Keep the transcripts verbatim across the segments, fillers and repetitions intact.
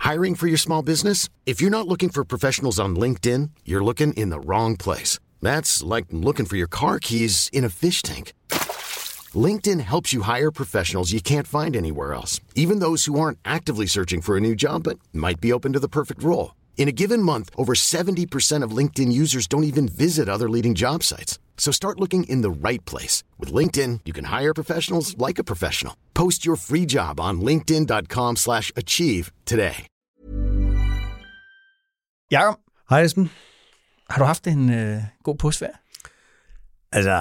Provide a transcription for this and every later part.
Hiring for your small business? If you're not looking for professionals on LinkedIn, you're looking in the wrong place. That's like looking for your car keys in a fish tank. LinkedIn helps you hire professionals you can't find anywhere else, even those who aren't actively searching for a new job but might be open to the perfect role. In a given month, over seventy percent of LinkedIn users don't even visit other leading job sites. So start looking in the right place. With LinkedIn, you can hire professionals like a professional. Post your free job on linkedin dot com slash achieve today. Jakob. Hej Esben. Har du haft en øh, god påskeferie? Altså,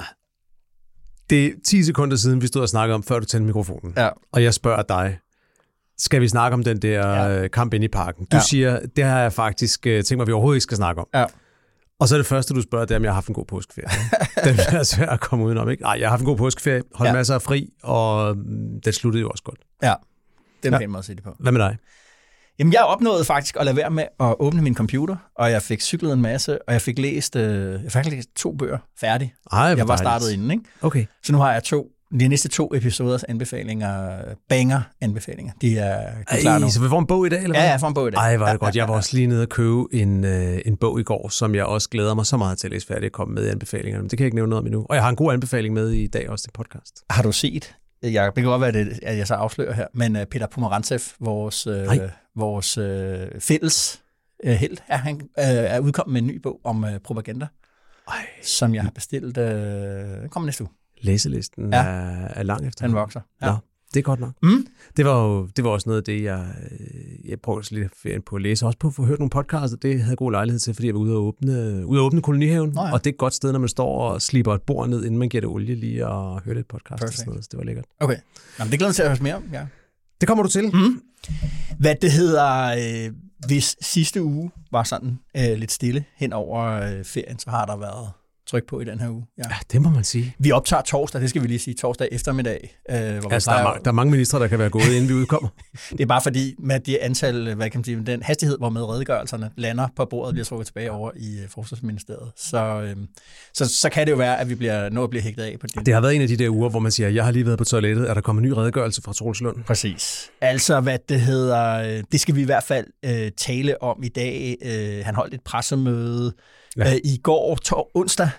det er ti sekunder siden, vi stod og snakkede om, før du tændte mikrofonen. Ja. Og jeg spørger dig, skal vi snakke om den der ja. kamp inde i parken? Du ja. siger, det har jeg faktisk tænkt mig, vi overhovedet ikke skal snakke om. Ja. Og så er det første, du spørger, det er, om jeg har haft en god påskeferie. Den er svært at komme udenom, ikke? Nej, jeg har haft en god påskeferie, holdt ja. masser af fri, og den sluttede jo også godt. Ja, det er en ja. pæn måde at se det på. Hvad med dig? Jamen, jeg opnåede faktisk at lade være med at åbne min computer, og jeg fik cyklet en masse, og jeg fik læst, øh, jeg fik læst to bøger færdig. Ej, jeg var startet inden, ikke? Okay. Så nu har jeg to, de næste to episoders anbefalinger, banger-anbefalinger. De er, de er Ej, klar nu. Så vi får en bog i dag, eller hvad? Ja, jeg får en bog i dag. Ej, var det ja, godt. Jeg var også lige nede og købe en, øh, en bog i går, som jeg også glæder mig så meget til at læse færdig at komme med i anbefalingerne. Men det kan jeg ikke nævne noget om endnu. Og jeg har en god anbefaling med i dag også til podcast. Har du set, Jacob, det kan godt være, det, at jeg så afslører her, men uh, Peter Pomerantsev, vores, uh, vores uh, fælles uh, held, er, han uh, er udkommet med en ny bog om uh, propaganda, Ej. som jeg har bestilt. Uh, kommer næste uge. Læselisten ja. er, er lang efter. Den vokser. Ja. Nå, det er godt nok. Mm. Det var jo det var også noget af det, jeg, jeg prøvede lidt at på at læse. Også på at få hørt nogle podcasts, og det havde jeg god lejlighed til, fordi jeg var ude at åbne, ude at åbne kolonihaven. Nå ja. Og det er et godt sted, når man står og slipper et bord ned, inden man giver det olie lige og hører et podcast. Og sådan noget, så det var lækkert. Okay. Jamen, det glæder mig til at høre mere om. Ja. Det kommer du til. Mm. Hvad det hedder, øh, hvis sidste uge var sådan øh, lidt stille hen over øh, ferien, så har der været tryk på i den her uge. Ja. ja, det må man sige. Vi optager torsdag, det skal vi lige sige, torsdag eftermiddag. Øh, hvor altså, der, er mange, der er mange ministre, der kan være gået, inden vi udkommer. Det er bare fordi, med det antal, hvad kan man sige, den hastighed, hvor med redegørelserne lander på bordet, bliver trukket tilbage over i Forsvarsministeriet. Så, øh, så, så kan det jo være, at vi bliver nået at blive hægtet af på det. Det har været en af de der uger, hvor man siger, jeg har lige været på toilettet, er der kommet en ny redegørelse fra Troels Lund? Præcis. Altså, hvad det hedder, det skal vi i hvert fald øh, tale om i dag. Øh, han holdt et pressemøde ja. øh, i går, tor- onsdag,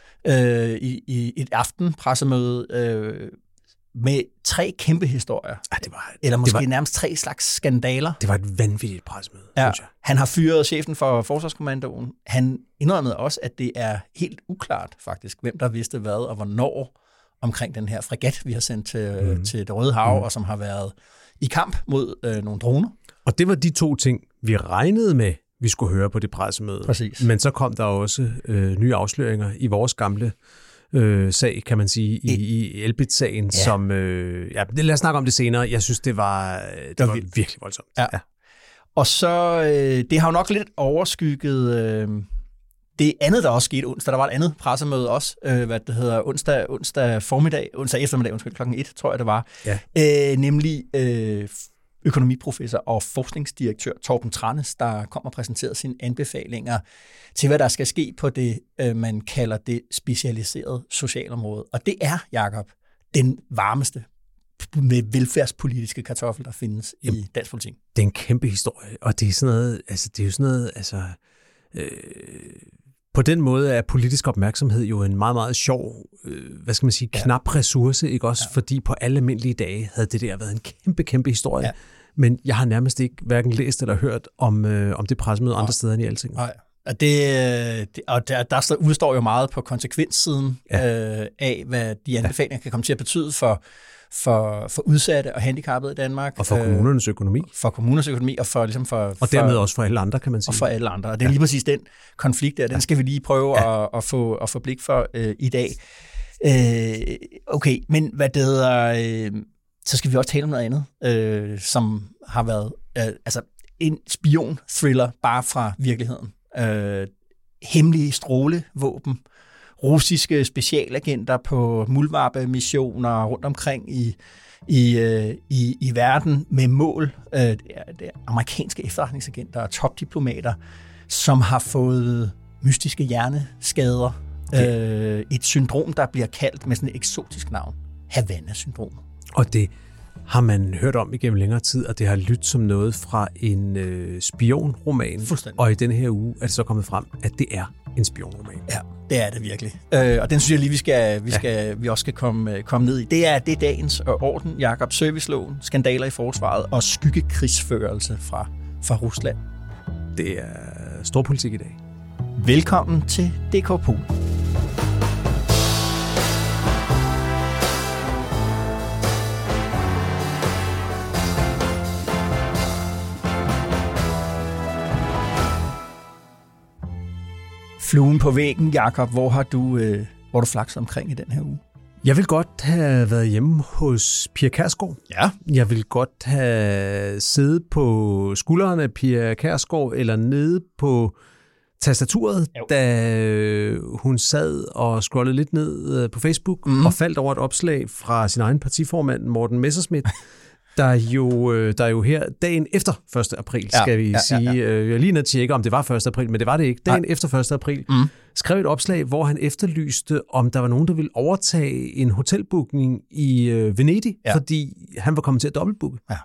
Øh, i, i et aftenpressemøde øh, med tre kæmpe historier. Ja, det var, eller måske det var, nærmest tre slags skandaler. Det var et vanvittigt pressemøde, ja. synes jeg. Han har fyret chefen for Forsvarskommandoen. Han indrømmede også, at det er helt uklart faktisk, hvem der vidste hvad og hvornår omkring den her fregat, vi har sendt til, mm. til det Røde Hav, mm. og som har været i kamp mod øh, nogle droner. Og det var de to ting, vi regnede med, vi skulle høre på det pressemøde. Præcis. Men så kom der også øh, nye afsløringer i vores gamle øh, sag, kan man sige, i, i Elbit-sagen, ja. som... Øh, ja, lad os snakke om det senere. Jeg synes, det var, det det var virkelig voldsomt. Ja. Ja. Og så, øh, det har jo nok lidt overskygget øh, det andet, der også skete onsdag. Der var et andet pressemøde også, øh, hvad det hedder, onsdag, onsdag formiddag, onsdag eftermiddag, undskyld, klokken et, tror jeg det var. Ja. Øh, nemlig... Øh, økonomiprofessor og forskningsdirektør Torben Tranæs, der kom og præsenterede sine anbefalinger til, hvad der skal ske på det, man kalder det specialiserede socialområde. Og det er, Jakob, den varmeste med velfærdspolitiske kartoffel, der findes Jamen, i dansk politik. Det er en kæmpe historie, og det er sådan noget, altså det er jo sådan noget, altså øh, på den måde er politisk opmærksomhed jo en meget, meget sjov, øh, hvad skal man sige, knap ja. ressource, ikke også? Ja. Fordi på alle almindelige dage havde det der været en kæmpe, kæmpe historie. Ja. Men jeg har nærmest ikke hverken læst eller hørt om, øh, om det pressemøde andre steder end i Altinget. Nej. Og, det, det, og der, der udstår jo meget på konsekvenssiden ja. øh, af, hvad de anbefalinger ja. kan komme til at betyde for, for, for udsatte og handicappede i Danmark. Og for kommunernes økonomi. For kommunernes økonomi, og for, ligesom for, og dermed for, også for alle andre, kan man sige. Og for alle andre. Og det er lige præcis den konflikt der, den skal vi lige prøve ja. at, at, få, at få blik for øh, i dag. Øh, okay, men hvad det hedder, øh, så skal vi også tale om noget andet, øh, som har været øh, altså en spion-thriller bare fra virkeligheden. Øh, hemmelige strålevåben, russiske specialagenter på muldvarpe-missioner rundt omkring i, i, øh, i, i verden med mål. Øh, det, er, det er amerikanske efterretningsagenter og topdiplomater, som har fået mystiske hjerneskader. Okay. Øh, et syndrom, der bliver kaldt med sådan et eksotisk navn. Havana-syndrom. Og det, har man hørt om igennem længere tid, og det har lyttet som noget fra en øh, spionroman. Og i denne her uge er det så kommet frem, at det er en spionroman. Ja, det er det virkelig. Øh, og den synes jeg lige, vi, skal, vi, skal, ja. vi også skal komme, komme ned i. Det er, det er dagens orden, Jakob. Serviceloven, skandaler i forsvaret og skyggekrigsførelse fra, fra Rusland. Det er storpolitik i dag. Velkommen til D K Pol. Fluen på væggen, Jakob. Hvor har du, øh, hvor du flakset omkring i den her uge? Jeg vil godt have været hjemme hos Pia Kjærsgaard. Ja. Jeg vil godt have siddet på skuldrene af Pia Kjærsgaard eller nede på tastaturet, jo. Da hun sad og scrollede lidt ned på Facebook mm. og faldt over et opslag fra sin egen partiformand, Morten Messerschmidt, der jo, der jo her dagen efter første april, skal ja, vi ja, sige, ja, ja. jeg lige nødt til at tjekke, om det var første april, men det var det ikke. Dagen Nej. efter første april mm. skrev et opslag, hvor han efterlyste, om der var nogen, der ville overtage en hotelbooking i øh, Venedig, ja. fordi han var kommet til at dobbeltbooke. Ja.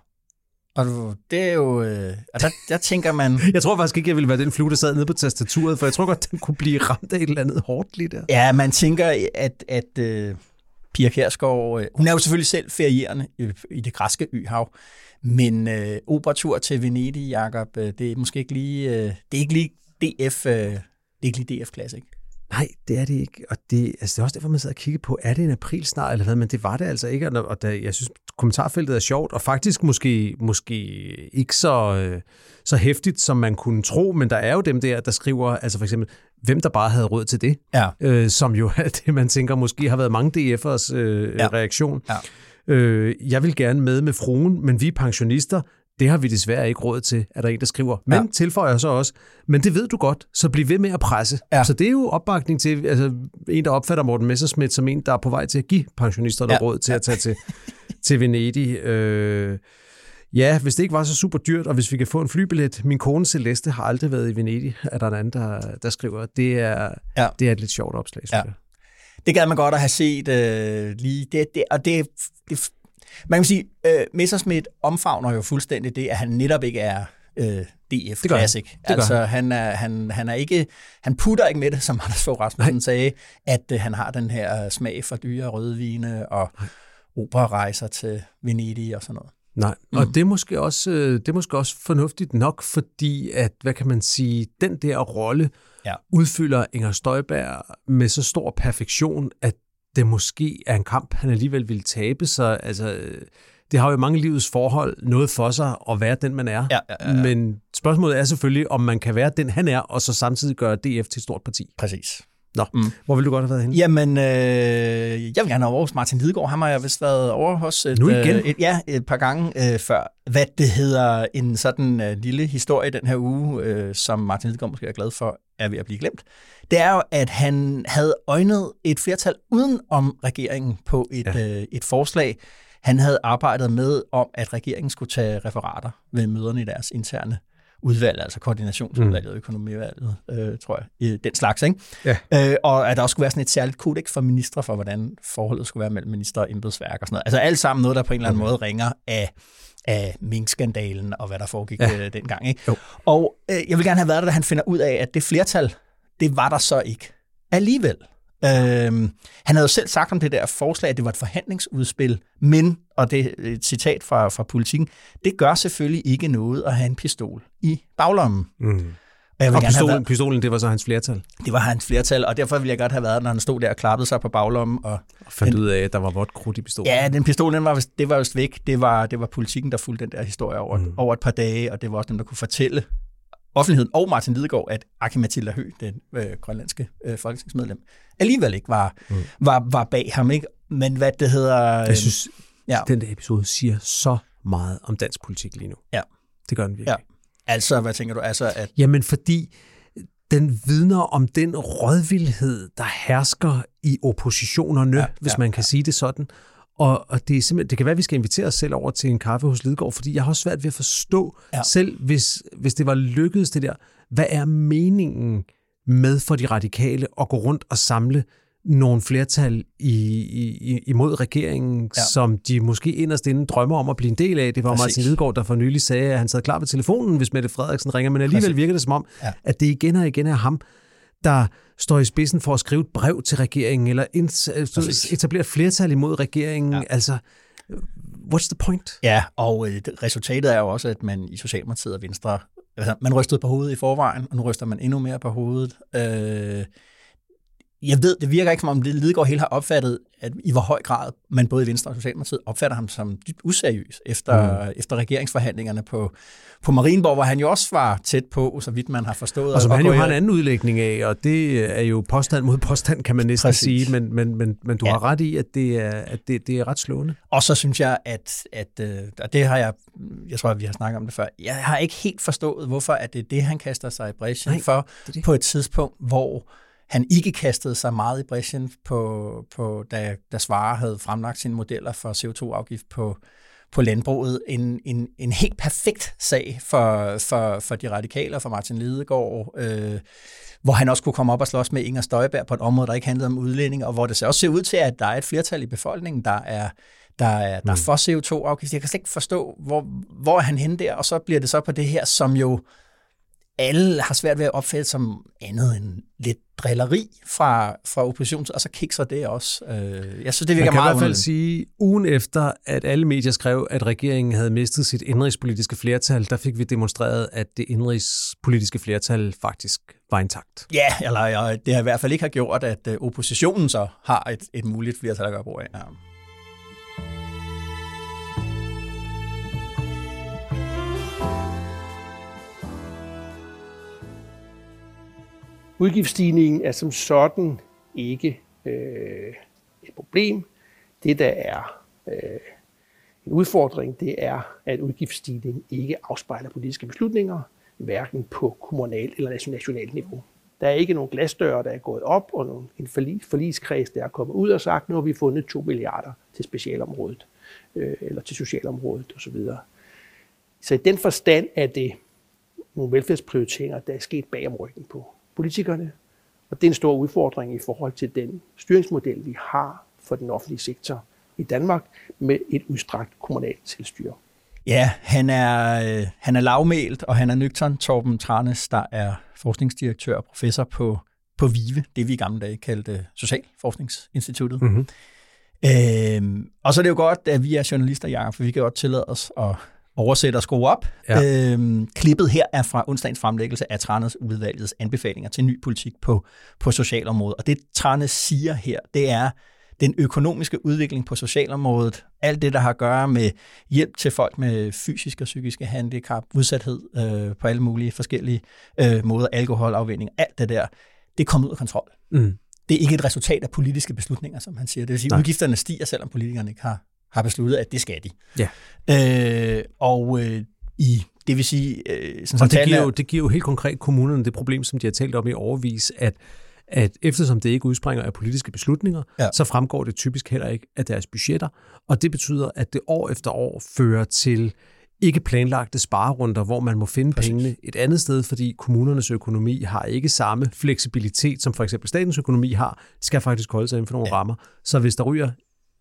Og det er jo... Øh, der, der tænker man... Jeg tror faktisk ikke, jeg ville være den flue, der sad nede på tastaturet, for jeg tror godt, den kunne blive ramt af et eller andet hårdt lige der. Ja, man tænker, at... at øh Pia Kjærsgaard, hun er jo selvfølgelig selv ferierende i det græske øhav, men øh, operatur til Venedig, Jakob, det er måske ikke lige, øh, det er ikke lige D F, øh, det er ikke lige D F Classic. Nej, det er det ikke, og det, altså det er også derfor, man sidder og kigger på, er det en april snart, eller hvad, men det var det altså ikke, og der, jeg synes, kommentarfeltet er sjovt, og faktisk måske, måske ikke så, øh, så hæftigt, som man kunne tro, men der er jo dem der, der skriver, altså for eksempel, hvem der bare havde råd til det, ja. øh, som jo er det, man tænker, måske har været mange D F'ers øh, ja. reaktion. Ja. Øh, jeg vil gerne med med fruen, men vi er pensionister, det har vi desværre ikke råd til, er der en, der skriver. Men ja. tilføjer så også, men det ved du godt, så bliv ved med at presse. Ja. Så det er jo opbakning til, altså en, der opfatter Morten Messerschmidt som en, der er på vej til at give pensionisterne ja. råd til ja. at tage til, til Venedig. Øh, ja, hvis det ikke var så super dyrt, og hvis vi kan få en flybillet. Min kone Celeste har aldrig været i Venedig, er der en anden, der, der skriver. Det er, ja. det er et lidt sjovt opslag, synes ja. jeg. Det gad man godt at have set øh, lige. Det, det, og det, det man kan sige, øh, Messerschmidt omfavner jo fuldstændig det, at han netop ikke er øh, D F Classic. Altså han er han han er ikke han putter ikke med det, som Anders Fogh Rasmussen sagde, at øh, han har den her smag for dyre rødvine og operarejser til Venedig og sådan noget. Nej, og mm. det er måske også det er måske også fornuftigt nok, fordi at hvad kan man sige, den der rolle ja. udfylder Inger Støjberg med så stor perfektion, at det måske er en kamp, han alligevel ville tabe, så altså, det har jo mange livets forhold noget for sig at være den, man er. Ja, ja, ja, ja. Men spørgsmålet er selvfølgelig, om man kan være den, han er, og så samtidig gøre D F til et stort parti. Præcis. Nå, mm. hvor vil du godt have været henne? Jamen, øh, jeg vil gerne have over hos Martin Lidegaard. Han har jeg vist været over hos et, nu igen? Øh, et, ja, et par gange øh, før. Hvad det hedder, en sådan øh, lille historie den her uge, øh, som Martin Lidegaard måske er glad for, er ved at blive glemt. Det er jo, at han havde øjnet et flertal uden om regeringen på et, ja. øh, et forslag. Han havde arbejdet med om, at regeringen skulle tage referater ved møderne i deres interne udvalg, altså koordinationsudvalget og mm. økonomiudvalget, øh, tror jeg, den slags, ikke? Ja. Øh, og at der også skulle være sådan et særligt kodeks for ministre for, hvordan forholdet skulle være mellem minister og embedsværk og sådan noget. Altså alt sammen noget, der på en eller anden okay. måde ringer af, af minkskandalen og hvad der foregik ja. øh, dengang, ikke? Jo. Og øh, jeg vil gerne have været der, da han finder ud af, at det flertal, det var der så ikke alligevel. Øhm, han havde jo selv sagt om det der forslag, at det var et forhandlingsudspil, men, og det er et citat fra, fra Politikken, det gør selvfølgelig ikke noget at have en pistol i baglommen. Mm. Og, jeg og pistolen, været, pistolen, det var så hans flertal? Det var hans flertal, og derfor ville jeg godt have været, når han stod der og klappede sig på baglommen. Og, og fandt den, ud af, at der var vådt krudt i pistolen? Ja, den pistol, den var, det var vist væk. Det var, det var Politikken, der fulgte den der historie over, mm. over et par dage, og det var også dem, der kunne fortælle offentligheden og Martin Lidegaard, at Aki-Matilda Høegh, den øh, grønlandske øh, folketingsmedlem, alligevel ikke var, mm. var, var bag ham, ikke? Men hvad det hedder... Øh, jeg synes, ja. den der episode siger så meget om dansk politik lige nu. Ja. Det gør den virkelig. Ja. Altså, hvad tænker du? Altså, at... Jamen, fordi den vidner om den rådvildhed, der hersker i oppositionerne, ja, hvis ja, man kan ja. sige det sådan. Og, og det er simpelthen, det kan være, at vi skal invitere os selv over til en kaffe hos Lidegaard, fordi jeg har også svært ved at forstå, ja. selv hvis, hvis det var lykkedes det der, hvad er meningen med for de radikale at gå rundt og samle nogle flertal i, i, imod regeringen, ja. som de måske inderst inde drømmer om at blive en del af. Det var Præcis. Martin Lidegaard, der for nylig sagde, at han sad klar ved telefonen, hvis Mette Frederiksen ringer, men alligevel Præcis. virker det som om, ja. at det igen og igen er ham, der står i spidsen for at skrive et brev til regeringen, eller etablere et flertal imod regeringen. Ja. Altså, what's the point? Ja, og øh, resultatet er jo også, at man i Socialdemokratiet og Venstre, altså, man rystede på hovedet i forvejen, og nu ryster man endnu mere på hovedet. Øh, Jeg ved, det virker ikke, som om Lidegaard helt har opfattet, at i hvor høj grad man både i Venstre og Socialdemokratiet opfatter ham som dybt useriøs efter, mm. efter regeringsforhandlingerne på, på Marienborg, hvor han jo også var tæt på, så vidt man har forstået. Og som han jo har en anden udlægning af, og det er jo påstand mod påstand, kan man næsten Præcis. sige, men, men, men, men du ja. har ret i, at det er, at det, det er ret slående. Og så synes jeg, at, at, at det har jeg, jeg tror, at vi har snakket om det før, jeg har ikke helt forstået, hvorfor at det er det, han kaster sig i brechen for, det det. på et tidspunkt, hvor han ikke kastede sig meget i brechen, på, på, da, da Svare havde fremlagt sine modeller for C O to afgift på, på landbruget. En, en, en helt perfekt sag for, for, for de radikale og for Martin Lidegaard, øh, hvor han også kunne komme op og slås med Inger Støjberg på et område, der ikke handlede om udlænding, og hvor det så også ser ud til, at der er et flertal i befolkningen, der er, der er, der er for C O to afgift. Jeg kan slet ikke forstå, hvor, hvor er han henne der, og så bliver det så på det her, som jo alle har svært ved at opfatte som andet end lidt drilleri fra, fra oppositionen, og så kikser det også. Jeg synes, det virker meget. Man kan i hvert fald sige, ugen efter, at alle medier skrev, at regeringen havde mistet sit indrigspolitiske flertal, der fik vi demonstreret, at det indrigspolitiske flertal faktisk var intakt. Ja, eller ja, det har i hvert fald ikke har gjort, at oppositionen så har et, et muligt flertal at gøre brug af. Ja. Udgiftsstigningen er som sådan ikke øh, et problem. Det, der er øh, en udfordring, det er, at udgiftsstigningen ikke afspejler politiske beslutninger, hverken på kommunalt eller nationalt niveau. Der er ikke nogen glasdøre, der er gået op, og nogen, en forlig, forligskreds, der er kommet ud og sagt, nu har vi fundet to milliarder til specialområdet, øh, eller til socialområdet osv. Så i den forstand er det nogle velfærdsprioriteringer, der er sket bag om ryggen på politikerne, og det er en stor udfordring i forhold til den styringsmodel, vi har for den offentlige sektor i Danmark med et udstrakt kommunalt selvstyre. Ja, han er, øh, han er lavmælt, og han er nøgtern. Torben Tranæs, der er forskningsdirektør og professor på, på VIVE, det vi i gamle dage kaldte Socialforskningsinstituttet. Mm-hmm. Øhm, og så er det jo godt, at vi er journalister, Jacob, for vi kan godt tillade os at oversætte og skrue op. Ja. Øhm, klippet her er fra onsdagens fremlæggelse af Tranæs-udvalgets anbefalinger til ny politik på, på socialområdet. Og det Tranæs siger her, det er den økonomiske udvikling på socialområdet, alt det, der har at gøre med hjælp til folk med fysiske og psykiske handicap, udsathed øh, på alle mulige forskellige øh, måder, alkoholafvænning, alt det der, det er kommet ud af kontrol. Mm. Det er ikke et resultat af politiske beslutninger, som han siger. Det vil sige, at udgifterne stiger, selvom politikerne ikke har har besluttet, at det skal de. Ja. Øh, og øh, i, det vil sige... Øh, sådan og det giver, jo, det giver jo helt konkret kommunerne det problem, som de har talt om i overvis, at, at eftersom det ikke udspringer af politiske beslutninger, ja. så fremgår det typisk heller ikke af deres budgetter, og det betyder, at det år efter år fører til ikke planlagte sparerunder, hvor man må finde Præcis. pengene et andet sted, fordi kommunernes økonomi har ikke samme fleksibilitet, som for eksempel statens økonomi har. Det skal faktisk holde sig inden for nogle ja. rammer. Så hvis der ryger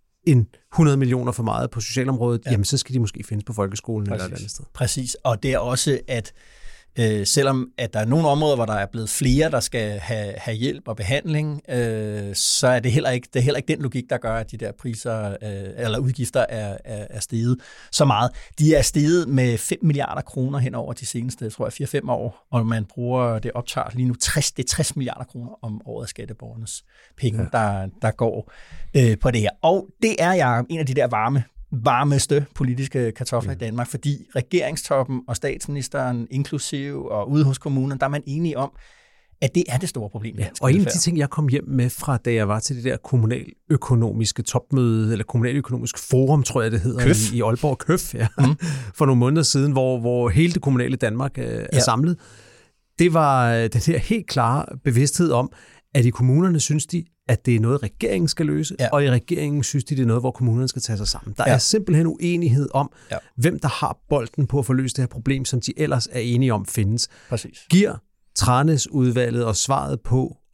en hundrede millioner for meget på socialområdet, ja. jamen så skal de måske findes på folkeskolen Præcis. eller et andet sted. Præcis, og det er også, at øh, selvom at der er nogle områder, hvor der er blevet flere, der skal have, have hjælp og behandling, øh, så er det, heller ikke, det er heller ikke den logik, der gør, at de der priser øh, eller udgifter er, er, er steget så meget. De er steget med fem milliarder kroner hen over de seneste, tror jeg, fire fem år, og man bruger det optager lige nu tres, det er tres milliarder kroner om året af skatteborgernes penge, ja. der, der går øh, på det her. Og det er jeg en af de der varme varmeste politiske kartofler mm. i Danmark, fordi regeringstoppen og statsministeren inklusiv og ude hos kommunen, der er man enige om, at det er det store problem. Ja, og en af de ting, jeg kom hjem med fra, da jeg var til det der kommunaløkonomiske topmøde, eller kommunaløkonomisk forum, tror jeg det hedder, i, i Aalborg, Køf, ja, mm. for nogle måneder siden, hvor, hvor hele det kommunale Danmark øh, er ja. samlet, det var den her helt klare bevidsthed om, at i kommunerne synes de, at det er noget, regeringen skal løse, ja. og i regeringen synes de, det er noget, hvor kommunerne skal tage sig sammen. Der ja. er simpelthen uenighed om, ja. hvem der har bolden på at få løst det her problem, som de ellers er enige om findes. Præcis. Giver Tranæs-udvalget og svaret på,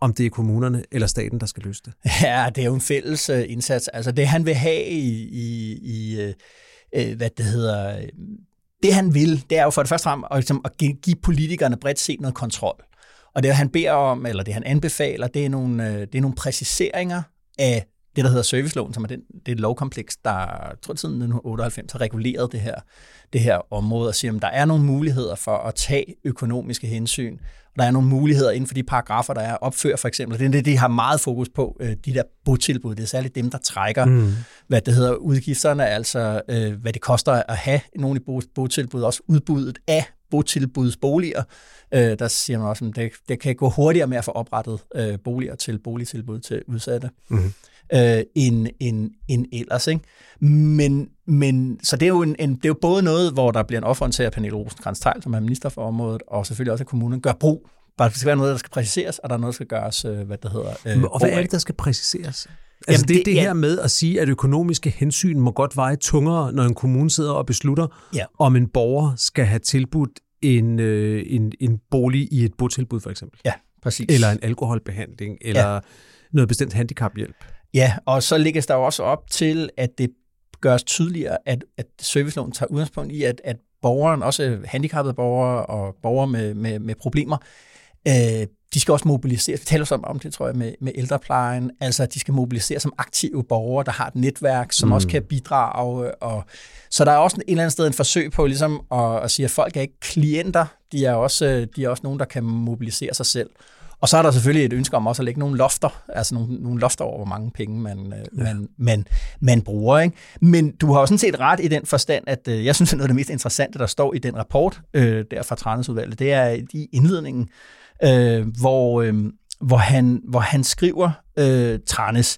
om det er kommunerne eller staten, der skal løse det. Ja, det er jo en fælles uh, indsats. Altså det, han vil have i, i, i uh, hvad det hedder, det han vil, det er jo for det første frem at, ligesom, at give politikerne bredt set noget kontrol. Og det han beder om, eller det han anbefaler, det er nogle, uh, det er nogle præciseringer af det, der hedder serviceloven, som er den, det er et lovkompleks, der, jeg tror, siden nitten otteoghalvfems har reguleret det her, det her område, og siger, at der er nogle muligheder for at tage økonomiske hensyn, og der er nogle muligheder inden for de paragrafer, der er opført, for eksempel. Det er det, de har meget fokus på, de der botilbud. Det er særligt dem, der trækker, mm. hvad det hedder, udgifterne, altså hvad det koster at have nogen i botilbud, også udbuddet af botilbudsboliger. Der siger man også, at det, det kan gå hurtigere med at få oprettet boliger til boligtilbud til udsatte. Mm. Øh, end, end, end ellers. Ikke? Men, men, så det er, jo en, en, det er jo både noget, hvor der bliver en offer til af Pernille Rosenkrantz-Theil, som er minister for området, og selvfølgelig også, at kommunen gør brug. Bare det skal være noget, der skal præciseres, og der er noget, der skal gøres, øh, hvad det hedder. Øh, og hvad er det, der skal præciseres? Altså Jamen, det, det, det her ja. med at sige, at økonomiske hensyn må godt veje tungere, når en kommune sidder og beslutter, ja. om en borger skal have tilbudt en, øh, en, en bolig i et botilbud, for eksempel. Ja, præcis. Eller en alkoholbehandling, eller ja. noget bestemt handicaphjælp. Ja, og så lægges der jo også op til, at det gøres tydeligere, at, at serviceloven tager udgangspunkt i, at, at borgeren, også handicappede borgere og borgere med, med, med problemer, øh, de skal også mobiliseres. Vi taler så om det, tror jeg, med, med ældreplejen. Altså, at de skal mobiliseres som aktive borgere, der har et netværk, som mm. også kan bidrage. Og, så der er også et eller andet sted en forsøg på ligesom at, at sige, at folk er ikke klienter. De er også, de er også nogen, der kan mobilisere sig selv. Og så er der selvfølgelig et ønske om også at lægge nogle lofter, altså nogle, nogle lofter over, hvor mange penge man, ja. man, man, man bruger. Ikke? Men du har jo sådan set ret i den forstand, at øh, jeg synes, at noget af det mest interessante, der står i den rapport øh, der fra Tranæsudvalget, det er i indledningen, øh, hvor, øh, hvor, han, hvor han skriver, øh, Tranæs,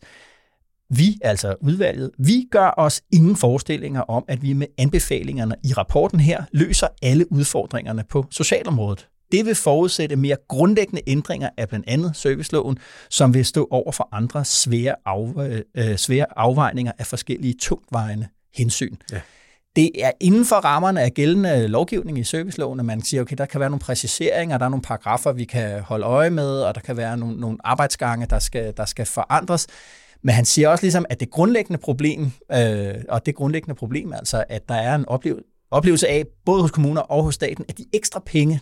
vi, altså udvalget, vi gør os ingen forestillinger om, at vi med anbefalingerne i rapporten her løser alle udfordringerne på socialområdet. Det vil forudsætte mere grundlæggende ændringer af blandt andet serviceloven, som vil stå over for andre svære, af, øh, svære afvejninger af forskellige tungtvejende hensyn. Ja. Det er inden for rammerne af gældende lovgivning i serviceloven, at man siger, okay, der kan være nogle præciseringer, der er nogle paragrafer, vi kan holde øje med, og der kan være nogle, nogle arbejdsgange, der skal, der skal forandres. Men han siger også ligesom, at det grundlæggende problem, øh, og det grundlæggende problem altså, at der er en oplevelse af, både hos kommuner og hos staten, at de ekstra penge,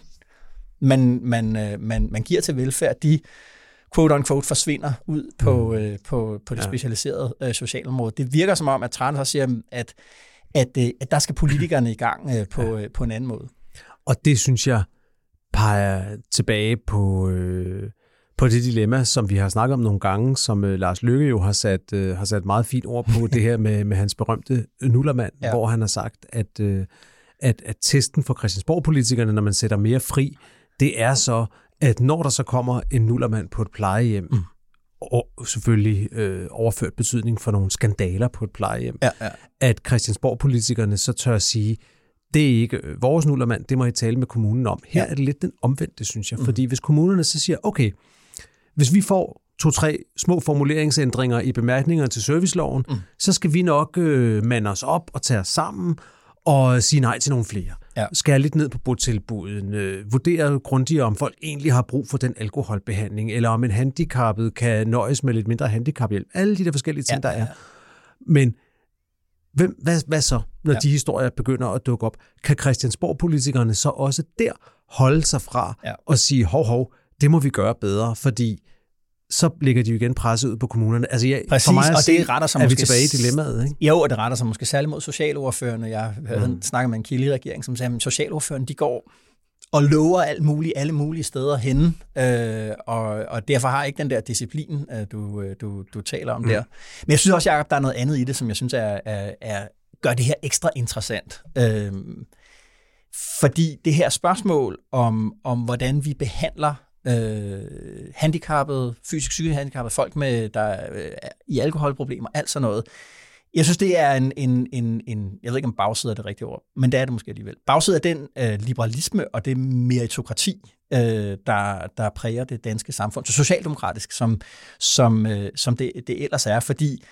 Man, man, man, man giver til velfærd, de quote-unquote forsvinder ud på, mm. øh, på, på det ja. specialiserede øh, socialområde. Det virker som om, at Tranæs også siger, at, at, at der skal politikerne i gang øh, på, ja. øh, på en anden måde. Og det synes jeg peger tilbage på, øh, på det dilemma, som vi har snakket om nogle gange, som øh, Lars Løkke jo har sat, øh, har sat meget fint ord på, det her med, med hans berømte nullermand, ja. hvor han har sagt, at, øh, at, at testen for Christiansborg-politikerne, når man sætter mere fri, det er så, at når der så kommer en nullermand på et plejehjem, mm. og selvfølgelig øh, overført betydning for nogle skandaler på et plejehjem, ja, ja. at Christiansborg-politikerne så tør sige, det er ikke vores nullermand, det må I tale med kommunen om. Her ja. er det lidt den omvendte, synes jeg. Mm. Fordi hvis kommunerne så siger, okay, hvis vi får to-tre små formuleringsændringer i bemærkningerne til serviceloven, mm. så skal vi nok øh, mande os op og tage os sammen og sige nej til nogle flere. Ja. Skære lidt ned på botilbuden, øh, vurdere grundigere, om folk egentlig har brug for den alkoholbehandling, eller om en handicappet kan nøjes med lidt mindre handicaphjælp. Alle de der forskellige ting, ja, der er. Ja. Men hvem, hvad, hvad så, når ja. de historier begynder at dukke op? Kan Christiansborg-politikerne så også der holde sig fra ja. og sige, hov, hov, det må vi gøre bedre, fordi så ligger de jo igen presset ud på kommunerne. Altså, jeg, Præcis, for mig at og se, det retter sig er måske vi tilbage i dilemmaet, ikke? Jo, og det retter sig måske særligt mod socialordførerne. Jeg havde mm. snakket med en kilde i regeringen, som sagde, at socialordførerne, de går og lover alt muligt, alle mulige steder henne, øh, og, og derfor har jeg ikke den der disciplin, øh, du, du, du taler om mm. der. Men jeg synes også, Jacob, der er noget andet i det, som jeg synes er, er, er gør det her ekstra interessant. Øh, fordi det her spørgsmål om, om hvordan vi behandler Øh, handicappede, fysisk syge handicappede, folk med der øh, i alkoholproblemer, alt sådan noget. Jeg synes, det er en, en, en, en, jeg ved ikke om bagside er det rigtige ord, men det er det måske alligevel. Bagside er den øh, liberalisme og det meritokrati, øh, der, der præger det danske samfund, så socialdemokratisk, som, som, øh, som det, det ellers er, fordi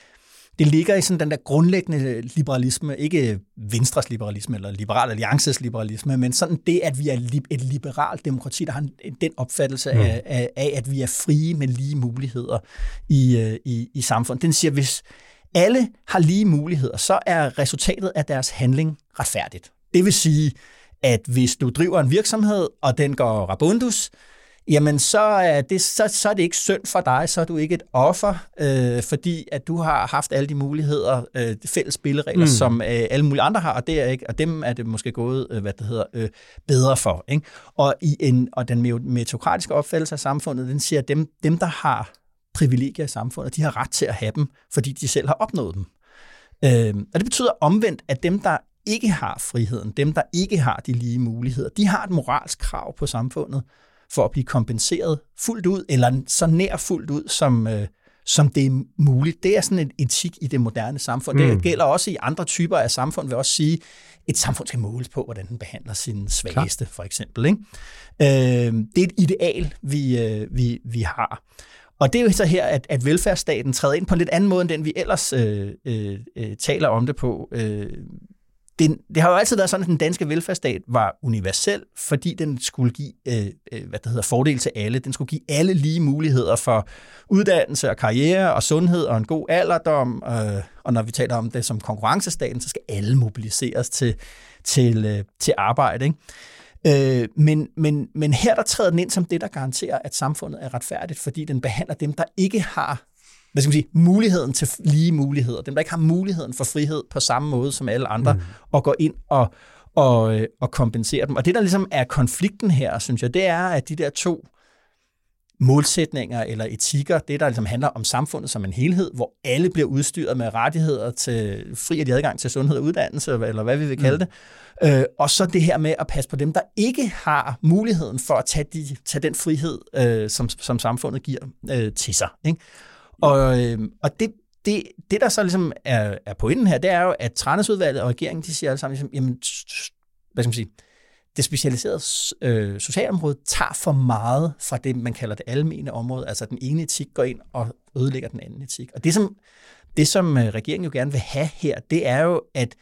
det ligger i sådan den der grundlæggende liberalisme, ikke Venstres liberalisme eller Liberal Alliances liberalisme, men sådan det, at vi er et liberalt demokrati, der har den opfattelse mm. af, af, af, at vi er frie med lige muligheder i, i, i samfundet. Den siger, hvis alle har lige muligheder, så er resultatet af deres handling retfærdigt. Det vil sige, at hvis du driver en virksomhed, og den går rabundus, jamen så er, det, så, så er det ikke synd for dig, så er du ikke et offer, øh, fordi at du har haft alle de muligheder, øh, fælles spilleregler, mm. som øh, alle mulige andre har, og, det er ikke, og dem er det måske gået øh, hvad det hedder, øh, bedre for. Ikke? Og, i en, og den meritokratiske opfattelse af samfundet, den siger, at dem, dem, der har privilegier i samfundet, de har ret til at have dem, fordi de selv har opnået dem. Øh, og det betyder omvendt, at dem, der ikke har friheden, dem, der ikke har de lige muligheder, de har et moralsk krav på samfundet, for at blive kompenseret fuldt ud, eller så nær fuldt ud, som, øh, som det er muligt. Det er sådan en etik i det moderne samfund. Mm. Det gælder også i andre typer af samfund, vil også sige, et samfund skal måles på, hvordan den behandler sine svageste, Klar. for eksempel. Ikke? Øh, det er et ideal, vi, øh, vi, vi har. Og det er jo så her, at, at velfærdsstaten træder ind på en lidt anden måde, end den vi ellers øh, øh, taler om det på. Øh, Det, det har jo altid været sådan, at den danske velfærdsstat var universel, fordi den skulle give øh, hvad det hedder, fordel til alle. Den skulle give alle lige muligheder for uddannelse og karriere og sundhed og en god alderdom. Øh, og når vi taler om det som konkurrencestaten, så skal alle mobiliseres til, til, øh, til arbejde. Ikke? Øh, men, men, men her der træder den ind som det, der garanterer, at samfundet er retfærdigt, fordi den behandler dem, der ikke har hvad skal man sige, muligheden til lige muligheder, dem der ikke har muligheden for frihed på samme måde som alle andre, mm. og går ind og, og, og kompenserer dem. Og det der ligesom er konflikten her, synes jeg, det er, at de der to målsætninger eller etikker, det der ligesom handler om samfundet som en helhed, hvor alle bliver udstyret med rettigheder til fri og adgang til sundhed og uddannelse, eller hvad vi vil kalde mm. det, øh, og så det her med at passe på dem, der ikke har muligheden for at tage, de, tage den frihed, øh, som, som samfundet giver øh, til sig, ikke? Og, øh, og det, det, det, der så ligesom er, er pointen her, det er jo, at Tranæsudvalget og regeringen, de siger alle sammen, ligesom, jamen, hvad skal man sige, det specialiserede øh, socialområde tager for meget fra det, man kalder det almene område, altså den ene etik går ind og ødelægger den anden etik. Og det, som, det, som regeringen jo gerne vil have her, det er jo, at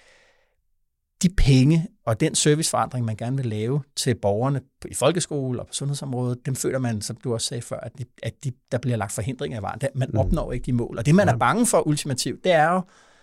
de penge og den serviceforandring, man gerne vil lave til borgerne i folkeskole og på sundhedsområdet, dem føler man, som du også sagde før, at, de, at de, der bliver lagt forhindringer i vejen. Man opnår ikke de mål. Og det, man er bange for ultimativt, det er jo,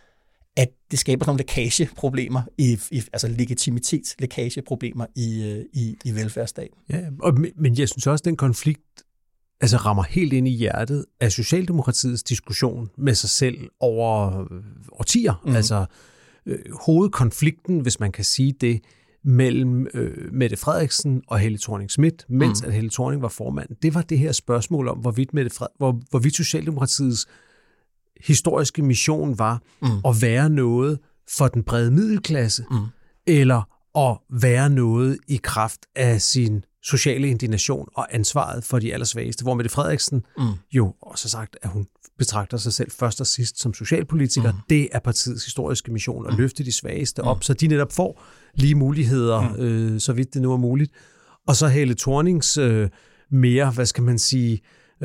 at det skaber nogle lækageproblemer, i, i, altså legitimitetslækageproblemer i, i, i velfærdsstaten. Ja, og, men jeg synes også, at den konflikt altså rammer helt ind i hjertet af Socialdemokratiets diskussion med sig selv over årtier. Mm. Altså øh, hovedkonflikten, hvis man kan sige det, mellem øh, Mette Frederiksen og Helle Thorning-Schmidt, mens mm. at Helle Thorning var formand, det var det her spørgsmål om, hvorvidt, Mette Fred- hvor, hvorvidt Socialdemokratiets historiske mission var mm. at være noget for den brede middelklasse, mm. eller at være noget i kraft af sin sociale indignation og ansvaret for de allersvageste, hvor Mette Frederiksen mm. jo også har sagt, at hun betragter sig selv først og sidst som socialpolitiker. Mm. Det er partiets historiske mission at mm. løfte de svageste op, mm. så de netop får lige muligheder, mm. øh, så vidt det nu er muligt. Og så Helle Thornings øh, mere, hvad skal man sige,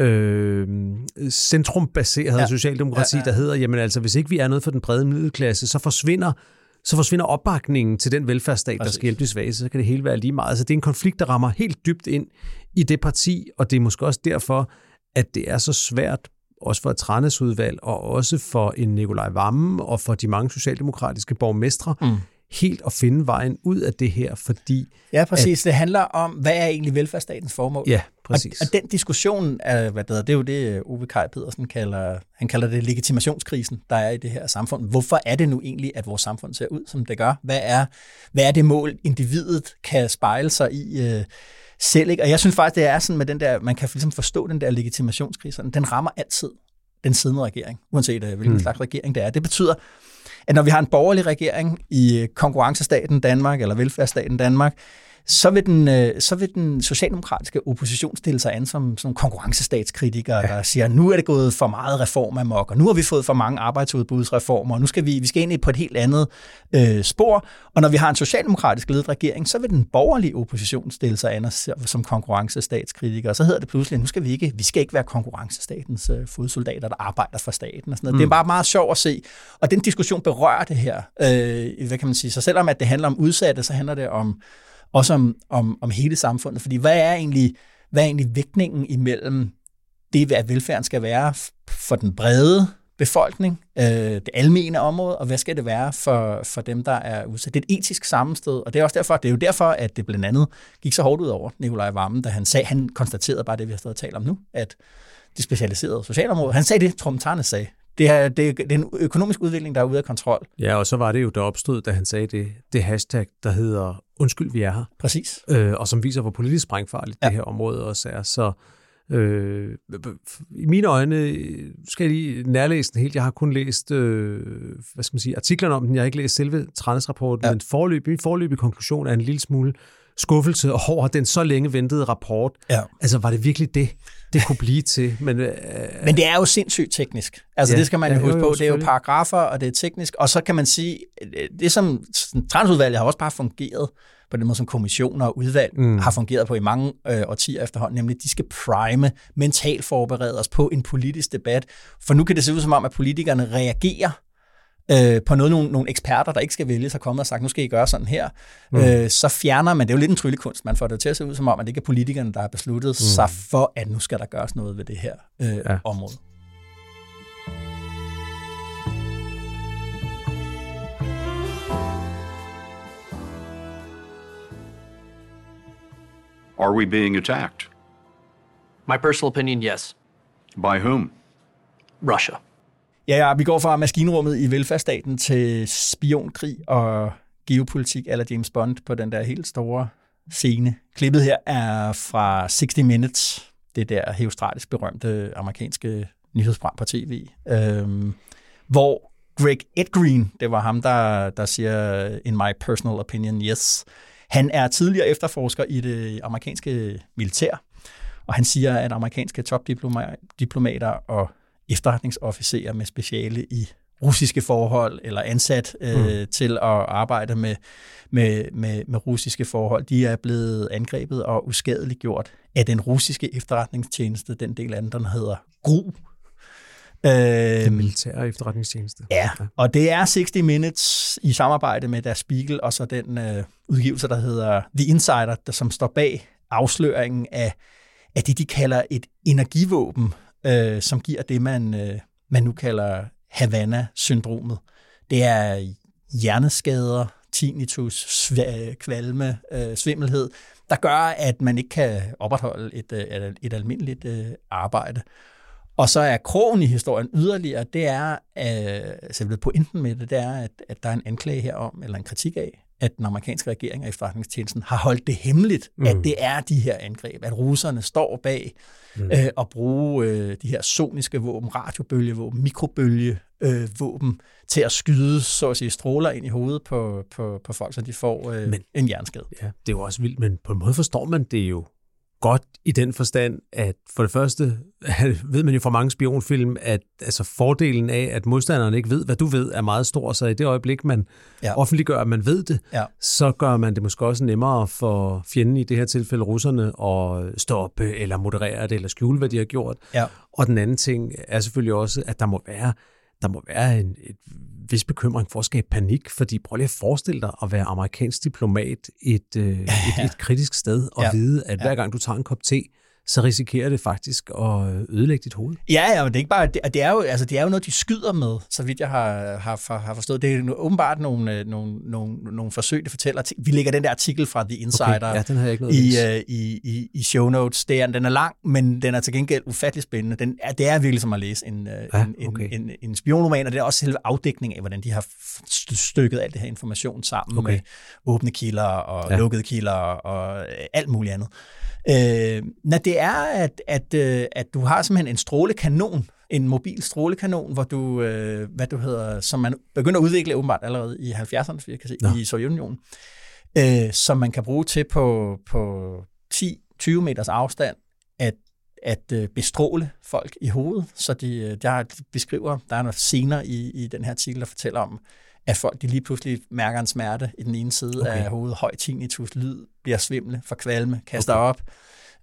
øh, centrumbaseret ja. socialdemokrati, ja, ja. der hedder, jamen altså, hvis ikke vi er noget for den brede middelklasse, så forsvinder så forsvinder opbakningen til den velfærdsstat, Præcis. der skal hjælpe de svage, så kan det hele være lige meget. Altså, det er en konflikt, der rammer helt dybt ind i det parti, og det er måske også derfor, at det er så svært, også for et Tranæsudvalg, og også for en Nikolaj Wammen, og for de mange socialdemokratiske borgmestre, mm. helt at finde vejen ud af det her, fordi... Ja, præcis. At, det handler om, hvad er egentlig velfærdsstatens formål? Ja, præcis. Og, og den diskussion, er, hvad det, er, det er jo det, Ove Kaj Pedersen kalder, han kalder det legitimationskrisen, der er i det her samfund. Hvorfor er det nu egentlig, at vores samfund ser ud, som det gør? Hvad er, hvad er det mål, individet kan spejle sig i øh, selv? Ikke? Og jeg synes faktisk, det er sådan med den der, man kan ligesom forstå den der legitimationskrise, den rammer altid den siddende regering, uanset hvilken mm. slags regering det er. Det betyder, at når vi har en borgerlig regering i konkurrencestaten Danmark, eller velfærdsstaten Danmark, så vil, den, så vil den socialdemokratiske opposition stille sig an som, som konkurrencestatskritikere, ja. der siger, nu er det gået for meget reform amok, og nu har vi fået for mange arbejdsudbudsreformer, og nu skal vi, vi skal ind på et helt andet øh, spor. Og når vi har en socialdemokratisk ledet regering, så vil den borgerlige opposition stille sig an som konkurrencestatskritikere. Så hedder det pludselig, nu skal vi ikke, vi skal ikke være konkurrencestatens øh, fodsoldater, der arbejder for staten. Og sådan noget. Mm. Det er bare meget sjovt at se. Og den diskussion berører det her. Øh, hvad kan man sige? Så selvom at det handler om udsatte, så handler det om også om, om, om hele samfundet. Fordi hvad er egentlig, hvad er egentlig vægtningen imellem det, at velfærden skal være for den brede befolkning, øh, det almene område, og hvad skal det være for, for dem, der er udsat? Det er et etisk sammenstød, og det er også derfor, det er jo derfor, at det blandt andet gik så hårdt ud over Nicolai Wammen, da han sagde, han konstaterede bare det, vi har stået og talt om nu, at det specialiserede socialområde, han sagde det, Trump Tarnes sagde. Det er, det, det er en økonomisk udvikling, der er ude af kontrol. Ja, og så var det jo, der opstod, da han sagde det, det hashtag, der hedder undskyld, vi er her. Præcis. Øh, og som viser, hvor politisk sprængfarligt ja. det her område også er. Så øh, i mine øjne, skal jeg lige nærlæse den helt. Jeg har kun læst, øh, hvad skal man sige, artiklerne om den. Jeg har ikke læst selve Tranæs-rapporten, ja. men forløb, min forløbige konklusion er en lille smule skuffelse over den så længe ventede rapport. Ja. Altså, var det virkelig det, det kunne blive til? Men, øh, Men det er jo sindssygt teknisk. Altså, ja, det skal man jo ja, huske jo, jo, på. Det er jo paragrafer, og det er teknisk. Og så kan man sige, det som Transudvalget har også bare fungeret på den måde, som kommissioner og udvalg mm. har fungeret på i mange øh, årtier efterhånden, nemlig de skal prime, mentalt forberede os på en politisk debat. For nu kan det se ud som om, at politikerne reagerer Øh, på noget, nogle, nogle eksperter, der ikke skal vælges, har kommet og sagt, nu skal I gøre sådan her, mm. øh, så fjerner man, det er jo lidt en tryllekunst, man får det til at se ud som om, at det ikke er politikerne, der har besluttet mm. sig for, at nu skal der gøres noget ved det her øh, ja. område. Are we being attacked? My personal opinion, yes. By whom? Russia. Ja, ja, vi går fra maskinrummet i velfærdsstaten til spionkrig og geopolitik eller James Bond på den der helt store scene. Klippet her er fra sixty minutes, det der herostratisk berømte amerikanske nyhedsprogram på tv, øhm, hvor Greg Edgreen, det var ham, der, der siger, in my personal opinion, yes. Han er tidligere efterforsker i det amerikanske militær, og han siger, at amerikanske topdiplomater og efterretningsofficerer med speciale i russiske forhold, eller ansat øh, mm. til at arbejde med, med, med, med russiske forhold, de er blevet angrebet og uskadeliggjort af den russiske efterretningstjeneste, den del af den, der hedder G R U. Øh, den militære efterretningstjeneste. Ja, og det er sixty minutes i samarbejde med Der Spiegel, og så den øh, udgivelse, der hedder The Insider, der, som står bag afsløringen af, af det, de kalder et energivåben, Øh, som giver det, man, øh, man nu kalder Havana-syndromet. Det er hjerneskader, tinnitus, sv- kvalme, øh, svimmelhed, der gør, at man ikke kan opretholde et, øh, et almindeligt øh, arbejde. Og så er krogen i historien yderligere, det er, øh, altså pointen med det, det er, at, at der er en anklage herom, eller en kritik af, at den amerikanske regering og efterretningstjenesten har holdt det hemmeligt, mm. at det er de her angreb, at russerne står bag mm. øh, at bruge øh, de her soniske våben, radiobølgevåben, mikrobølgevåben øh, til at skyde, så at sige, stråler ind i hovedet på, på, på folk, så de får øh, men, en hjerneskade. Ja, det er jo også vildt, men på en måde forstår man det jo godt i den forstand, at for det første ved man jo fra mange spionfilm, at altså fordelen af, at modstanderen ikke ved, hvad du ved, er meget stor, så i det øjeblik, man ja. offentliggør, at man ved det, ja. så gør man det måske også nemmere for fjenden, i det her tilfælde russerne, at stoppe eller moderere det, eller skjule, hvad de har gjort. Ja. Og den anden ting er selvfølgelig også, at der må være, der må være en et vis bekymring for at skabe panik, fordi prøv lige at forestille dig at være amerikansk diplomat et, øh, et, et kritisk sted, og ja. vide, at hver ja. gang du tager en kop te, så risikerer det faktisk at ødelægge dit hoved. Ja, ja, men det er ikke bare, det, det, er jo, altså, det er jo noget, de skyder med, så vidt jeg har, har, har forstået. Det er åbenbart nogle, nogle, nogle, nogle forsøg, der fortæller. Vi lægger den der artikel fra The Insider okay, ja, den har jeg ikke i, uh, i, i, i show notes. Det er, den er lang, men den er til gengæld ufattelig spændende. Den er, det er virkelig som at læse en, ja, en, okay. en, en, en spionroman, og det er også selve afdækning af, hvordan de har stykket alt det her information sammen okay. med åbne kilder og ja. lukkede kilder og alt muligt andet. Øh, når det er, at, at, at du har simpelthen en strålekanon, en mobil strålekanon, hvor du, øh, hvad du hedder, som man begynder at udvikle åbenbart allerede i halvfjerdserne, jeg kan se, no. i Sovjetunionen, øh, som man kan bruge til på, på ti til tyve meters afstand at, at øh, bestråle folk i hovedet. Så de, der beskriver, der er nogle scener i, i den her artikel, der fortæller om, at folk de lige pludselig mærker en smerte i den ene side okay. af hovedet, høj tinnitus, lyd, bliver svimle, får kvalme, kaster okay. op,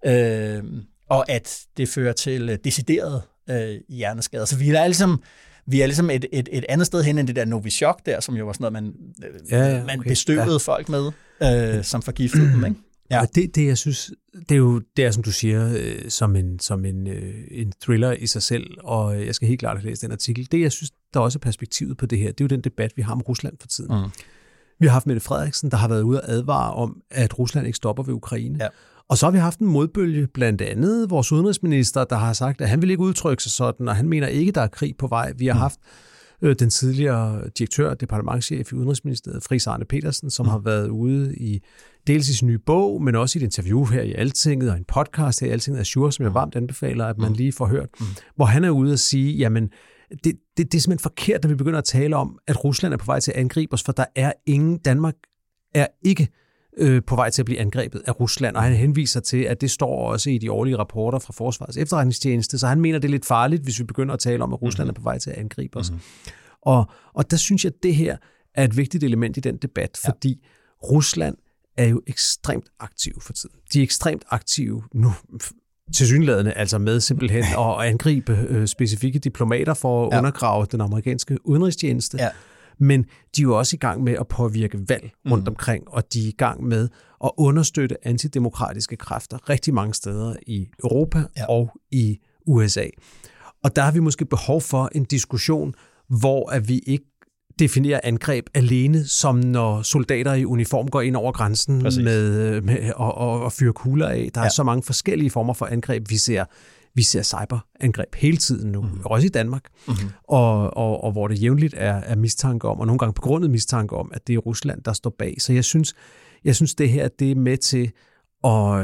øh, og at det fører til decideret øh, hjerneskader. Så vi er ligesom, vi er ligesom et, et, et andet sted hen end det der Novichok der, som jo var sådan noget, man, ja, ja, okay. man bestøvede ja. folk med, øh, som forgiftede dem, ikke? Ja. Og det, det, jeg synes, det er jo, det er, som du siger, øh, som, en, som en, øh, en thriller i sig selv, og jeg skal helt klart have læst den artikel. Det, jeg synes, der er også perspektivet på det her, det er jo den debat, vi har om Rusland for tiden. Mm. Vi har haft Mette Frederiksen, der har været ude at advare om, at Rusland ikke stopper ved Ukraine. Ja. Og så har vi haft en modbølge, blandt andet vores udenrigsminister, der har sagt, at han vil ikke udtrykke sig sådan, og han mener ikke, der er krig på vej. Vi har mm. haft øh, den tidligere direktør, departementschef i Udenrigsministeriet, Friis Arne Petersen, som mm. har været ude i dels i sin nye bog, men også i et interview her i Altinget, og en podcast her i Altinget, Azure, som jeg varmt anbefaler, at man lige får hørt, mm. hvor han er ude at sige, jamen, det, det, det er simpelthen forkert, når vi begynder at tale om, at Rusland er på vej til at angribe os, for der er ingen, Danmark er ikke øh, på vej til at blive angrebet af Rusland, og han henviser til, at det står også i de årlige rapporter fra Forsvarets Efterretningstjeneste, så han mener, det er lidt farligt, hvis vi begynder at tale om, at Rusland mm. er på vej til at angribe os. Mm. Og, og der synes jeg, at det her er et vigtigt element i den debat, ja. fordi Rusland er jo ekstremt aktive for tiden. De er ekstremt aktive nu, tilsyneladende, altså med simpelthen at angribe øh, specifikke diplomater for at ja. undergrave den amerikanske udenrigstjeneste. Ja. Men de er jo også i gang med at påvirke valg rundt mm. omkring, og de er i gang med at understøtte antidemokratiske kræfter rigtig mange steder i Europa ja. og i U S A. Og der har vi måske behov for en diskussion, hvor at vi ikke definerer angreb alene, som når soldater i uniform går ind over grænsen med, med og, og, og fyrer kugler af. Der er ja. så mange forskellige former for angreb. Vi ser, vi ser cyberangreb hele tiden nu, mm-hmm. også i Danmark, mm-hmm. og, og, og hvor det jævnligt er, er mistanke om, og nogle gange begrundet mistanke om, at det er Rusland, der står bag. Så jeg synes, jeg synes det her det er med til, og,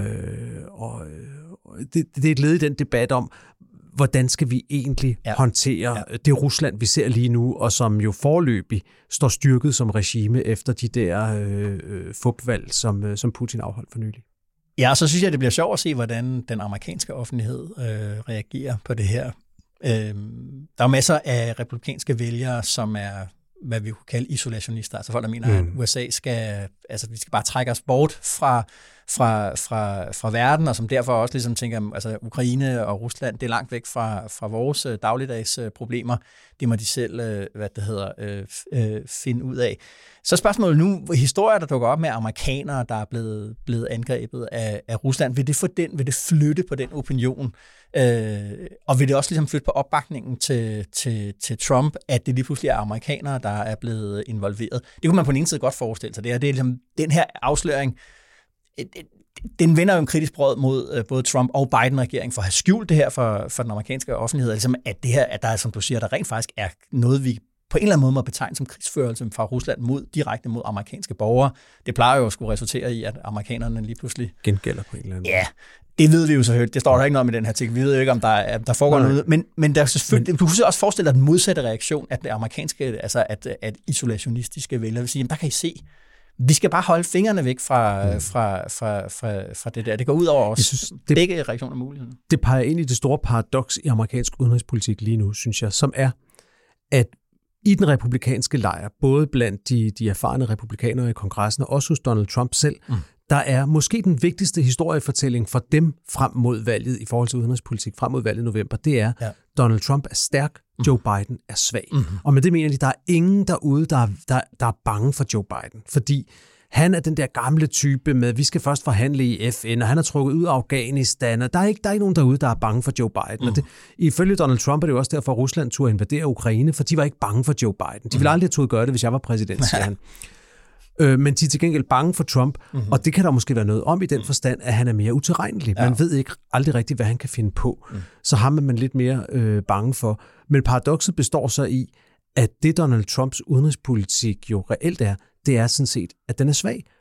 og det, det er et led i den debat om, hvordan skal vi egentlig ja. håndtere ja. det Rusland, vi ser lige nu, og som jo foreløbig står styrket som regime efter de der øh, fupvalg, som, som Putin afholdt for nylig. Ja, så synes jeg, det bliver sjovt at se, hvordan den amerikanske offentlighed øh, reagerer på det her. Øh, der er masser af republikanske vælgere, som er, hvad vi kunne kalde isolationister, altså folk, der mener, mm. at U S A skal, altså vi skal bare trække os bort fra Fra, fra, fra verden, og som derfor også ligesom tænker, altså Ukraine og Rusland, det er langt væk fra, fra vores øh, dagligdags øh, problemer. Det må de selv, øh, hvad det hedder, øh, øh, finde ud af. Så spørgsmålet nu, historier, der dukker op med amerikanere, der er blevet, blevet angrebet af, af Rusland, vil det få den, vil det flytte på den opinion? Øh, og vil det også ligesom flytte på opbakningen til, til, til Trump, at det lige pludselig er amerikanere, der er blevet involveret? Det kunne man på den ene side godt forestille sig. Det er, det er ligesom den her afsløring, den vender jo en kritisk brød mod både Trump og Biden-regeringen for at have skjult det her for, for den amerikanske offentlighed, ligesom at det her, at der, som du siger, der rent faktisk er noget, vi på en eller anden måde må betegne som krigsførelse fra Rusland mod, direkte mod amerikanske borgere. Det plejer jo at skulle resultere i, at amerikanerne lige pludselig gengælder på en eller anden måde. Ja, det ved vi jo selvfølgelig. Det står der ikke noget med den her ting. Vi ved jo ikke, om der, er, der foregår Nej. noget. Men, men der er selvfølgelig, men, du kan også forestille dig den modsatte reaktion, at det amerikanske, altså at, at isolationistiske vælgere vil sige, jamen der kan I se, vi skal bare holde fingrene væk fra, mm. fra, fra, fra, fra det der. Det går ud over os. Synes, det, begge reaktioner muligheder. Det peger ind i det store paradoks i amerikansk udenrigspolitik lige nu, synes jeg, som er, at i den republikanske lejr, både blandt de, de erfarne republikanere i kongressen og også hos Donald Trump selv, mm. der er måske den vigtigste historiefortælling for dem frem mod valget i forhold til udenrigspolitik, frem mod valget i november, det er, ja. Donald Trump er stærk, Joe Biden er svag. Mm-hmm. Og med det mener de, der er ingen derude, der er, der, der er bange for Joe Biden, fordi han er den der gamle type med, vi skal først forhandle i F N, og han er trukket ud af Afghanistan, og der er ikke, der er ikke nogen derude, der er bange for Joe Biden. Mm. Og det, ifølge Donald Trump er det jo også derfor, at Rusland turde invadere Ukraine, for de var ikke bange for Joe Biden. De ville aldrig have turde gøre det, hvis jeg var præsident, siger han. Øh, men de er til gengæld bange for Trump, mm-hmm. og det kan der måske være noget om i den forstand, at han er mere utilregnelig. Ja. Man ved ikke aldrig rigtigt, hvad han kan finde på. Mm. Så har man lidt mere øh, bange for. Men paradokset består så i, at det Donald Trumps udenrigspolitik jo reelt er, det er sådan set, at den er svag.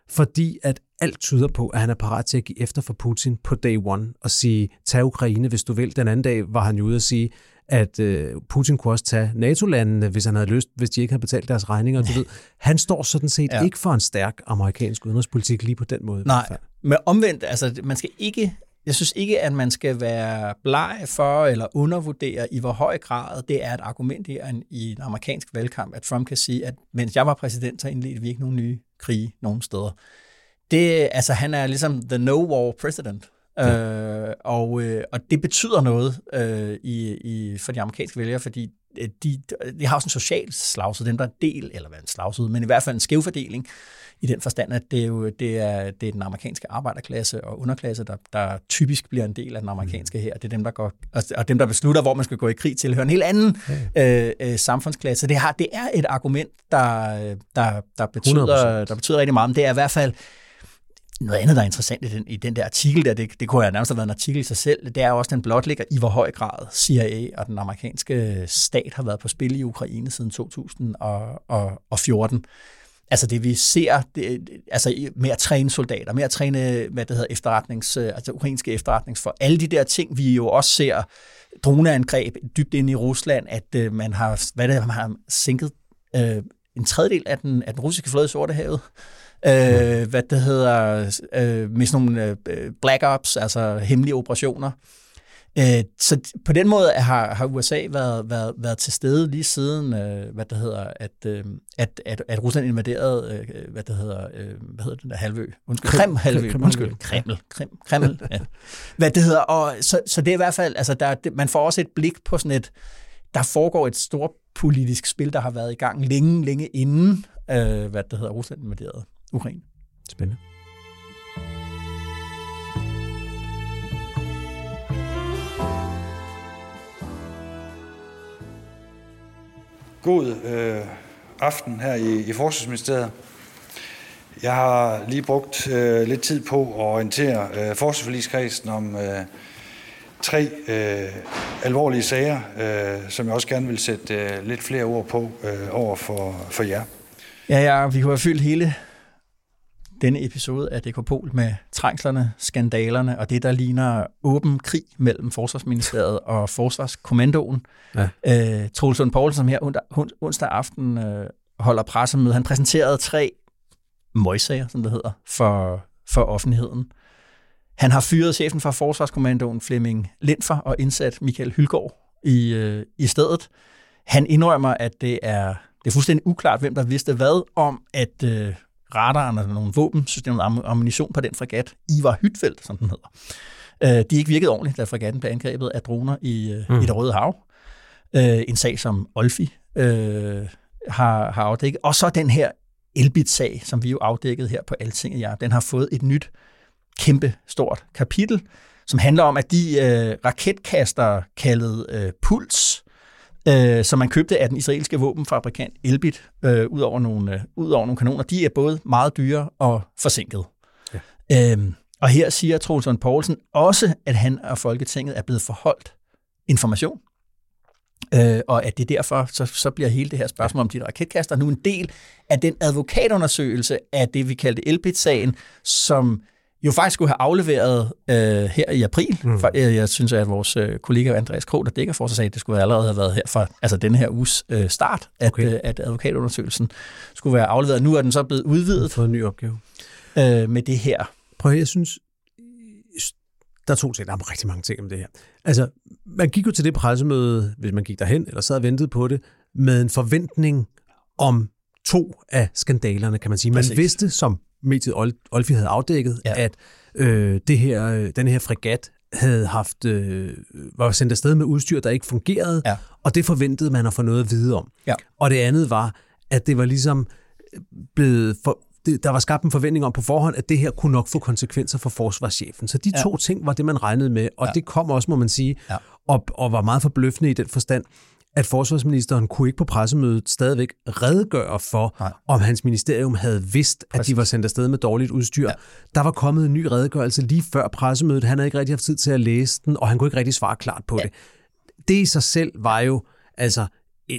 fordi at alt tyder på, at han er parat til at give efter for Putin på day one og sige, tag Ukraine, hvis du vil. Den anden dag var han jo ude at sige, at øh, Putin kunne også tage NATO-landene, hvis han havde lyst, hvis de ikke havde betalt deres regninger. Du ved, han står sådan set ja. ikke for en stærk amerikansk udenrigspolitik lige på den måde. Nej, men omvendt, altså man skal ikke, jeg synes ikke, at man skal være bleg for eller undervurdere i hvor høj grad det er et argument i en, i en amerikansk valgkamp, at Trump kan sige, at mens jeg var præsident, så indledte vi ikke nogen nye krige nogen steder. Det, altså han er ligesom the no-war president. Ja. Øh, og, øh, og det betyder noget øh, i, i, for de amerikanske vælgere, fordi de, de har også en social slagside, dem der er en del, eller hvad en slagside, men i hvert fald en skævfordeling, i den forstand, at det er jo det er, det er den amerikanske arbejderklasse og underklasse, der, der typisk bliver en del af den amerikanske her. Det er dem, der går, og dem, der beslutter, hvor man skal gå i krig, tilhører en helt anden øh, øh, samfundsklasse. Det, har, det er et argument, der, der, der, betyder, der betyder rigtig meget, men det er i hvert fald noget andet, der er interessant i den, i den der artikel, der, det, det kunne have nærmest have været en artikel i sig selv, det er også, den blotlægger i hvor høj grad C I A og den amerikanske stat har været på spil i Ukraine siden to tusind og fjorten. Altså det vi ser, det, altså med at træne soldater, med at træne, hvad det hedder, efterretnings, altså ukrainske efterretnings for alle de der ting, vi jo også ser droneangreb dybt ind i Rusland, at uh, man har, hvad det, man har sænket uh, en tredjedel af den, af den russiske flåde i Sortehavet. Uh, hvad det hedder, uh, med sådan nogle uh, black ops, altså hemmelige operationer. Uh, så på den måde har, har U S A været, været, været til stede lige siden, uh, hvad det hedder, at, uh, at, at, at Rusland invaderede, uh, hvad det hedder, uh, hvad hedder den der halvø? Undskyld, Krim, halvø, undskyld, Kreml, Krim, Kreml, ja. Hvad det hedder, og så, så det er i hvert fald, altså der, det, man får også et blik på sådan et, der foregår et stort politisk spil, der har været i gang længe, længe inden, uh, hvad det hedder, Rusland invaderede Ukraine. Spændende. God øh, aften her i, i Forsvarsministeriet. Jeg har lige brugt øh, lidt tid på at orientere øh, forsvarsforligskredsen om øh, tre øh, alvorlige sager, øh, som jeg også gerne vil sætte øh, lidt flere ord på øh, over for, for jer. Ja, ja, vi kunne have fyldt hele denne episode af D K Pol med trængslerne, skandalerne og det, der ligner åben krig mellem Forsvarsministeriet og Forsvarskommandoen. Ja. Øh, Troels Lund Poulsen, som her onsdag aften øh, holder pressemøde, han præsenterede tre møgsager, som det hedder, for, for offentligheden. Han har fyret chefen for Forsvarskommandoen, Flemming Lindfer, og indsat Michael Hylgaard i, øh, i stedet. Han indrømmer, at det er, det er fuldstændig uklart, hvem der vidste hvad om, at øh, radaren og nogle våbensystemer og ammunition på den fregat, Ivar Hytfeldt, som den hedder. Øh, de ikke virkede ordentligt, da fregatten blev angrebet af droner i, øh, mm. i det Røde Hav. Øh, en sag, som Olfi øh, har, har afdækket. Og så den her Elbit-sag, som vi jo afdækkede her på Altinget. Ja, den har fået et nyt, kæmpe stort kapitel, som handler om, at de øh, raketkaster kaldet øh, Puls, øh, som man købte af den israelske våbenfabrikant Elbit, øh, ud over nogle, øh, ud over nogle kanoner, de er både meget dyre og forsinket. Ja. Øhm, og her siger Troels Lund Poulsen også, at han og Folketinget er blevet forholdt information, øh, og at det derfor, så, så bliver hele det her spørgsmål om de raketkaster nu en del af den advokatundersøgelse af det, vi kaldte Elbit-sagen, som jo faktisk skulle have afleveret øh, her i april. Mm. For, øh, jeg synes, at vores øh, kollega Andreas Krog, der dækker for sig, sagde, at det skulle allerede have været her fra altså denne her uges øh, start, at, okay. øh, at advokatundersøgelsen skulle være afleveret. Nu er den så blevet udvidet. For en ny opgave. Øh, med det her. Prøv at, jeg synes, der er to ting, der er rigtig mange ting om det her. Altså, man gik jo til det pressemøde, hvis man gik derhen, eller sad og ventede på det, med en forventning om to af skandalerne, kan man sige. Man Præcis. vidste, som mediet Olfi havde afdækket, ja. at øh, det her, den her fregat havde haft, øh, var sendt afsted med udstyr, der ikke fungerede, ja. og det forventede man at få noget at vide om. Ja. Og det andet var, at det var ligesom blevet for, det, der var skabt en forventning om på forhånd, at det her kunne nok få konsekvenser for forsvarschefen. Så de ja. to ting var det, man regnede med, og ja. det kom også, må man sige, ja. og, og var meget forbløffende i den forstand, at forsvarsministeren kunne ikke på pressemødet stadigvæk redegøre for, Nej. om hans ministerium havde vidst, Præcis. at de var sendt afsted med dårligt udstyr. Ja. Der var kommet en ny redegørelse lige før pressemødet. Han havde ikke rigtig haft tid til at læse den, og han kunne ikke rigtig svare klart på ja. det. Det i sig selv var jo altså et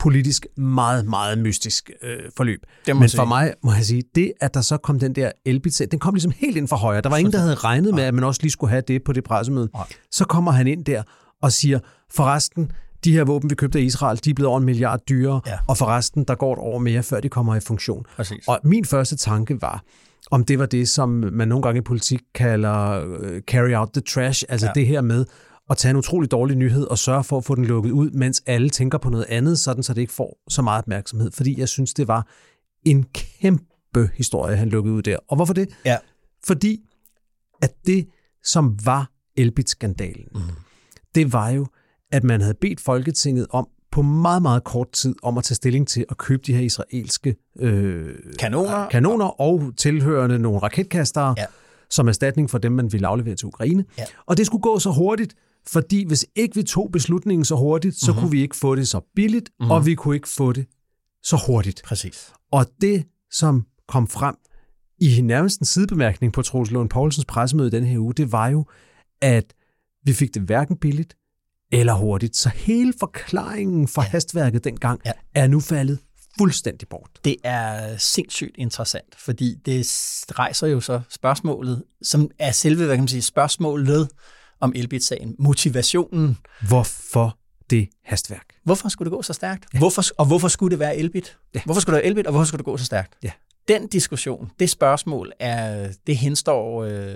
politisk meget, meget mystisk øh, forløb. Men for sige. mig må jeg sige, det at der så kom den der Elbit-sag, den kom ligesom helt ind fra højre. Der var ingen, der havde regnet med, at man også lige skulle have det på det pressemøde. Nej. Så kommer han ind der og siger, forresten, de her våben, vi købte af Israel, de er blevet over en milliard dyrere, ja. og forresten, der går et år mere, før de kommer i funktion. Præcis. Og min første tanke var, om det var det, som man nogle gange i politik kalder uh, carry out the trash, altså ja. det her med at tage en utrolig dårlig nyhed og sørge for at få den lukket ud, mens alle tænker på noget andet, sådan så det ikke får så meget opmærksomhed. Fordi jeg synes, det var en kæmpe historie, han lukkede ud der. Og hvorfor det? Ja. Fordi at det, som var Elbit-skandalen, mm. det var jo, at man havde bedt Folketinget om på meget, meget kort tid om at tage stilling til at købe de her israelske øh, kanoner. kanoner og tilhørende nogle raketkastere, ja. som erstatning for dem, man ville aflevere til Ukraine. Ja. Og det skulle gå så hurtigt, fordi hvis ikke vi tog beslutningen så hurtigt, så mm-hmm. kunne vi ikke få det så billigt, mm-hmm. og vi kunne ikke få det så hurtigt. Præcis. Og det, som kom frem i nærmest en sidebemærkning på Troels Lund Poulsens pressemøde den her uge, det var jo, at vi fik det hverken billigt eller hurtigt. Så hele forklaringen for ja. hastværket dengang ja. er nu faldet fuldstændig bort. Det er sindssygt interessant, fordi det rejser jo så spørgsmålet, som er selve, hvad kan man sige, spørgsmålet om Elbit-sagen. Motivationen. Hvorfor det hastværk? Hvorfor skulle det gå så stærkt? Ja. Hvorfor, og hvorfor skulle det være Elbit? Ja. Hvorfor skulle det være Elbit, og hvorfor skulle det gå så stærkt? Ja. Den diskussion, det spørgsmål, er, det henstår, øh,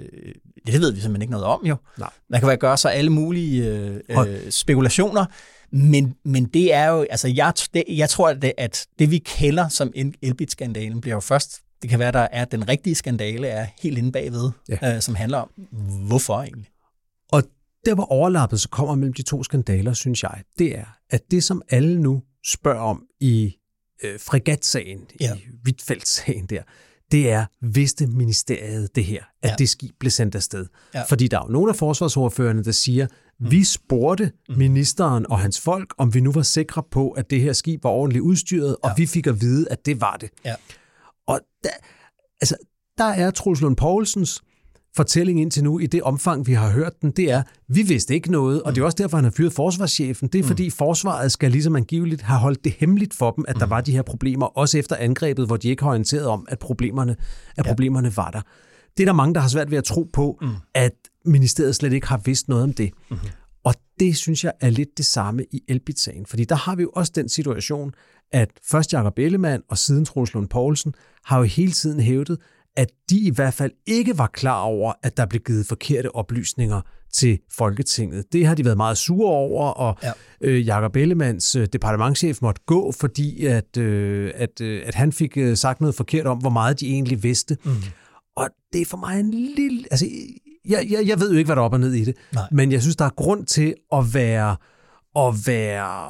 det ved vi simpelthen ikke noget om jo. Nej. Man kan gøre så alle mulige øh, øh, spekulationer, men, men det er jo, altså jeg, det, jeg tror, at det, at det vi kender som Elbit-skandalen bliver jo først, det kan være, der er den rigtige skandale er helt inde bagved, ja. øh, som handler om, hvorfor egentlig. Og der hvor overlappet så kommer mellem de to skandaler, synes jeg, det er, at det som alle nu spørger om i øh, fregatsagen, ja. i Huitfeldt-sagen der, det er, vidste ministeriet det her, at ja. det skib blev sendt afsted. Ja. Fordi der er jo nogle af forsvarsordførerne, der siger, mm. vi spurgte mm. ministeren og hans folk, om vi nu var sikre på, at det her skib var ordentligt udstyret, ja. og vi fik at vide, at det var det. Ja. Og der, altså, der er Troels Lund Poulsens fortælling indtil nu, i det omfang, vi har hørt den, det er, vi vidste ikke noget, og det er også derfor, han har fyret forsvarschefen. Det er, fordi mm. forsvaret skal ligesom angiveligt have holdt det hemmeligt for dem, at mm. der var de her problemer, også efter angrebet, hvor de ikke har orienteret om, at problemerne, at problemerne ja. var der. Det er der mange, der har svært ved at tro på, mm. at ministeriet slet ikke har vidst noget om det. Mm. Og det, synes jeg, er lidt det samme i Elbit-sagen, fordi der har vi jo også den situation, at først Jakob Ellemann og siden Troels Lund Poulsen har jo hele tiden hævdet, at de i hvert fald ikke var klar over, at der blev givet forkerte oplysninger til Folketinget. Det har de været meget sure over, og ja. øh, Jakob Ellemanns øh, departementschef måtte gå, fordi at, øh, at, øh, at han fik øh, sagt noget forkert om, hvor meget de egentlig vidste. Mm. Og det er for mig en lille... Altså, jeg, jeg, jeg ved jo ikke, hvad der er op og ned i det, Nej. men jeg synes, der er grund til at være... At være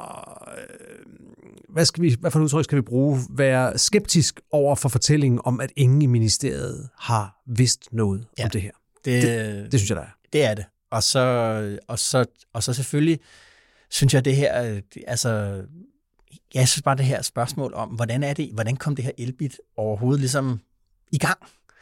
øh, hvad, skal vi, hvad for et udtryk skal vi bruge? Være skeptisk over for fortællingen om, at ingen i ministeriet har vidst noget ja, om det her. Det, det, det synes jeg, der er. Det er det. Og så, og så, og så selvfølgelig synes jeg, det her... Altså, jeg synes bare, det her spørgsmål om, hvordan er det, hvordan kom det her Elbit overhovedet ligesom i gang?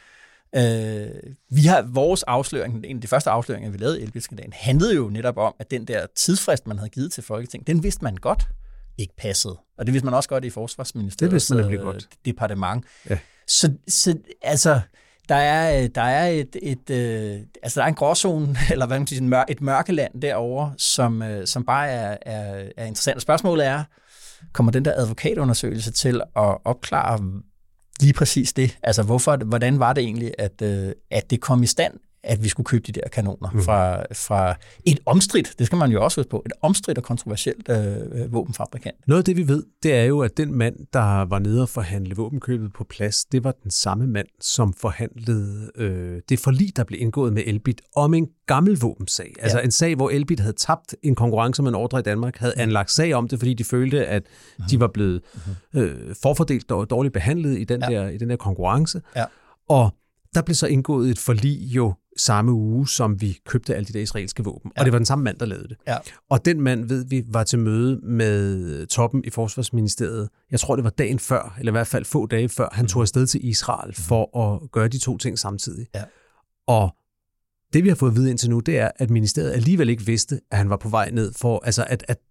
Øh, vi har vores afsløring, en af de første afsløringer, vi lavede i Elbit-skandalen, handlede jo netop om, at den der tidsfrist, man havde givet til Folketinget, den vidste man godt ikke passede. Og det vidste man også godt i Forsvarsministeriets øh, departement. Ja. Så, så altså, der er, der er et, et, øh, altså der er en gråzone, eller hvad man kan sige, et mørkeland derovre, som, øh, som bare er, er, er interessant. Spørgsmålet er, kommer den der advokatundersøgelse til at opklare lige præcis det? Altså, hvorfor, hvordan var det egentlig, at, øh, at det kom i stand, at vi skulle købe de der kanoner mm. fra, fra et omstridt, det skal man jo også huske på, et omstridt og kontroversielt øh, våbenfabrikant. Noget af det, vi ved, det er jo, at den mand, der var nede og forhandle våbenkøbet på plads, det var den samme mand, som forhandlede øh, det forlig, der blev indgået med Elbit om en gammel våbensag. Altså ja. en sag, hvor Elbit havde tabt en konkurrence med en ordre i Danmark, havde anlagt sag om det, fordi de følte, at mm. de var blevet øh, forfordelt og dårligt behandlet i den, ja. der, i den der konkurrence. Ja. Og der blev så indgået et forlig jo samme uge, som vi købte alle de der israelske våben. Ja. Og det var den samme mand, der lavede det. Ja. Og den mand, ved vi, var til møde med toppen i Forsvarsministeriet. Jeg tror, det var dagen før, eller i hvert fald få dage før, han tog afsted til Israel for at gøre de to ting samtidig. Ja. Og det, vi har fået at vide indtil nu, det er, at ministeriet alligevel ikke vidste, at han var på vej ned for, altså at, at,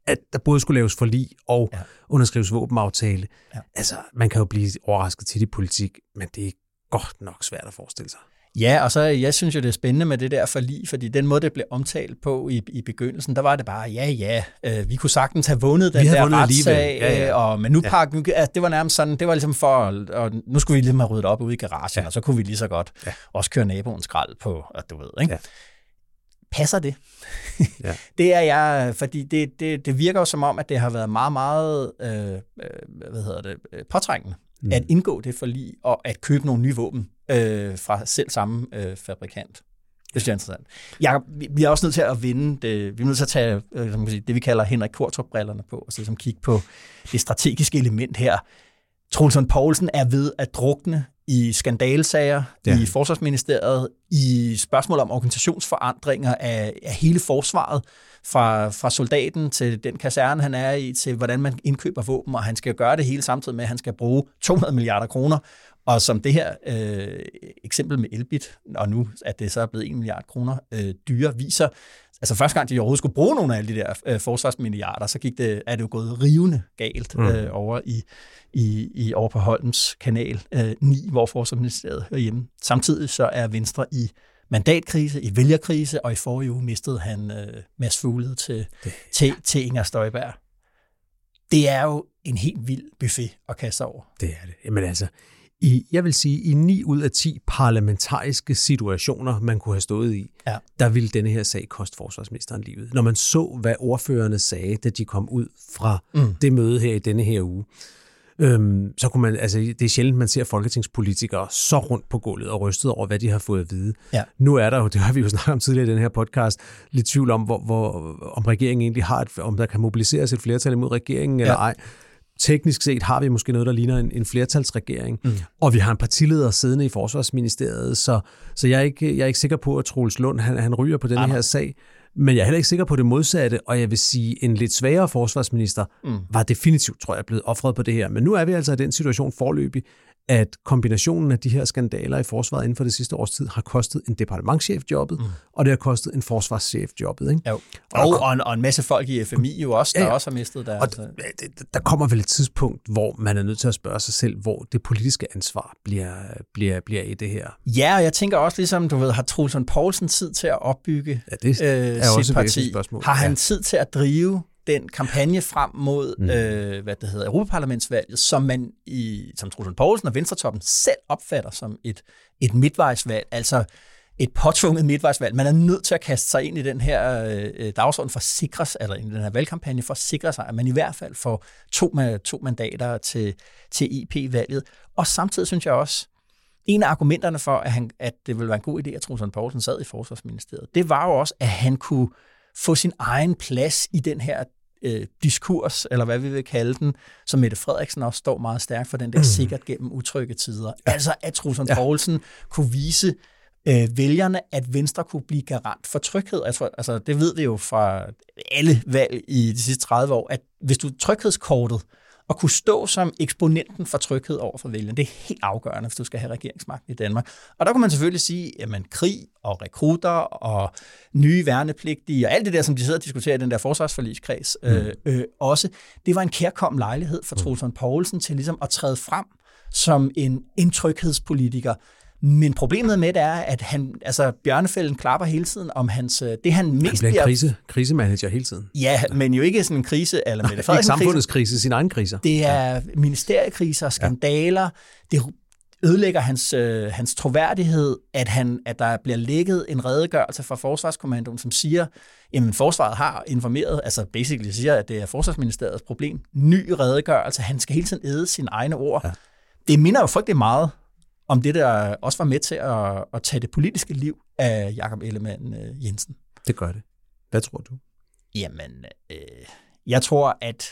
at der både skulle laves forlig og ja. underskrives våbenaftale. Ja. Altså, man kan jo blive overrasket til i politik, men det er godt nok svært at forestille sig. Ja, og så jeg synes jo, det er spændende med det der forlig, fordi den måde, det blev omtalt på i, i begyndelsen, der var det bare, ja, ja, øh, vi kunne sagtens have vundet den der retssag, ja, ja. Og, men nu ja. pakken, altså, det var nærmest sådan, det var ligesom for, og nu skulle vi ligesom have ryddet op ude i garagen, ja. og så kunne vi lige så godt ja. også køre naboens skrald på, og du ved, ikke? Ja. Passer det? Ja. Det er jeg, fordi det, det, det virker jo som om, at det har været meget, meget, øh, hvad hedder det, påtrængende mm. at indgå det forlig og at købe nogle nye våben øh, fra selv samme øh, fabrikant. Det synes jeg er interessant. Jeg, vi er også nødt til at vinde det, vi er nødt til at tage øh, som sige, det, vi kalder Henrik Qvortrup-brillerne på, og så ligesom kigge på det strategiske element her. Troels Lund Poulsen er ved at drukne i skandalsager ja. i Forsvarsministeriet, i spørgsmål om organisationsforandringer af, af hele forsvaret, fra, fra soldaten til den kaserne, han er i, til hvordan man indkøber våben, og han skal gøre det hele samtidig med, at han skal bruge to hundrede milliarder kroner, og som det her øh, eksempel med Elbit, og nu at det så er blevet en milliard kroner øh, dyre, viser, altså første gang, de overhovedet skulle bruge nogle af alle de der øh, forsvarsmilliarder, så gik det, er det jo gået rivende galt mm. øh, over i, i, i over på Holms kanal øh, ni, hvor Forsvarsministeriet hører hjemme. Samtidig så er Venstre i mandatkrise, i vælgerkrise, og i forrige uge mistede han øh, Mads Fuglede til, til, til Inger Støjberg. Det er jo en helt vild buffet at kaste over. Det er det. Jamen altså, I, jeg vil sige, i ni ud af ti parlamentariske situationer, man kunne have stået i, ja. der ville denne her sag koste forsvarsministeren livet. Når man så, hvad ordførerne sagde, da de kom ud fra mm. det møde her i denne her uge, øhm, så kunne man, altså det er sjældent, man ser folketingspolitikere så rundt på gulvet og rystet over, hvad de har fået at vide. Ja. Nu er der jo, det har vi jo snakket om tidligere i den her podcast, lidt tvivl om, hvor, hvor, om regeringen egentlig har, et, om der kan mobiliseres et flertal imod regeringen eller ja. ej. Teknisk set har vi måske noget, der ligner en, en flertalsregering, mm. og vi har en partileder siddende i Forsvarsministeriet, så, så jeg, er ikke, jeg er ikke sikker på, at Troels Lund han, han ryger på denne her sag, men jeg er heller ikke sikker på det modsatte, og jeg vil sige, en lidt svagere forsvarsminister mm. var definitivt, tror jeg, blevet offret på det her. Men nu er vi altså i den situation forløbig, at kombinationen af de her skandaler i forsvaret inden for det sidste års tid har kostet en departementschef-jobbet, mm. og det har kostet en forsvarschef-jobbet. Ikke? Jo. Og, og, en, og en masse folk i F M I jo også, der ja, ja. også har mistet deres... Og det, der kommer vel et tidspunkt, hvor man er nødt til at spørge sig selv, hvor det politiske ansvar bliver, bliver, bliver i det her. Ja, og jeg tænker også, ligesom du ved, har Troels Lund Poulsen tid til at opbygge ja, det øh, er sit parti? Har han ja. tid til at drive den kampagne frem mod mm. øh, hvad det hedder, Europaparlamentsvalget, som man i, som Troels Lund Poulsen og Venstretoppen selv opfatter som et, et midtvejsvalg, altså et påtvunget midtvejsvalg. Man er nødt til at kaste sig ind i den her øh, dagsorden for at sikre sig, eller i den her valgkampagne for at sikre sig, at man i hvert fald får to, med, to mandater til, til E P-valget. Og samtidig synes jeg også, en af argumenterne for, at, han, at det ville være en god idé, at Troels Lund Poulsen sad i Forsvarsministeriet, det var jo også, at han kunne få sin egen plads i den her øh, diskurs, eller hvad vi vil kalde den, som Mette Frederiksen også står meget stærkt for, den der mm. sikkert gennem utrygge tider. Ja. Altså, at Troels Lund Poulsen ja. kunne vise øh, vælgerne, at Venstre kunne blive garant for tryghed. Altså, altså, det ved vi jo fra alle valg i de sidste tredive år, at hvis du tryghedskortet og kunne stå som eksponenten for tryghed over for vælgerne. Det er helt afgørende, hvis du skal have regeringsmagten i Danmark. Og der kunne man selvfølgelig sige, at krig og rekrutter og nye værnepligtige og alt det der, som de sidder og diskuterer i den der forsvarsforligskreds, mm. øh, øh, også, det var en kærkommen lejlighed for Troels Lund Poulsen til ligesom at træde frem som en, en tryghedspolitiker. Men problemet med det er, at han, altså Bjørnefælden klapper hele tiden om hans, det han mest han bliver en krise, krisemanager hele tiden. Ja, men jo ikke sådan en krise, eller med det. Ikke samfundets krise, sin egen kriser. Det er ja. ministeriekriser, skandaler, ja. det ødelægger hans, øh, hans troværdighed, at, han, at der bliver lækket en redegørelse fra Forsvarskommandoen, som siger, jamen forsvaret har informeret, altså basically siger, at det er Forsvarsministeriets problem. Ny redegørelse, han skal hele tiden æde sine egne ord. Ja. Det minder jo frygtelig meget om det, der også var med til at, at tage det politiske liv af Jakob Ellemann Jensen. Det gør det. Hvad tror du? Jamen, øh, jeg tror, at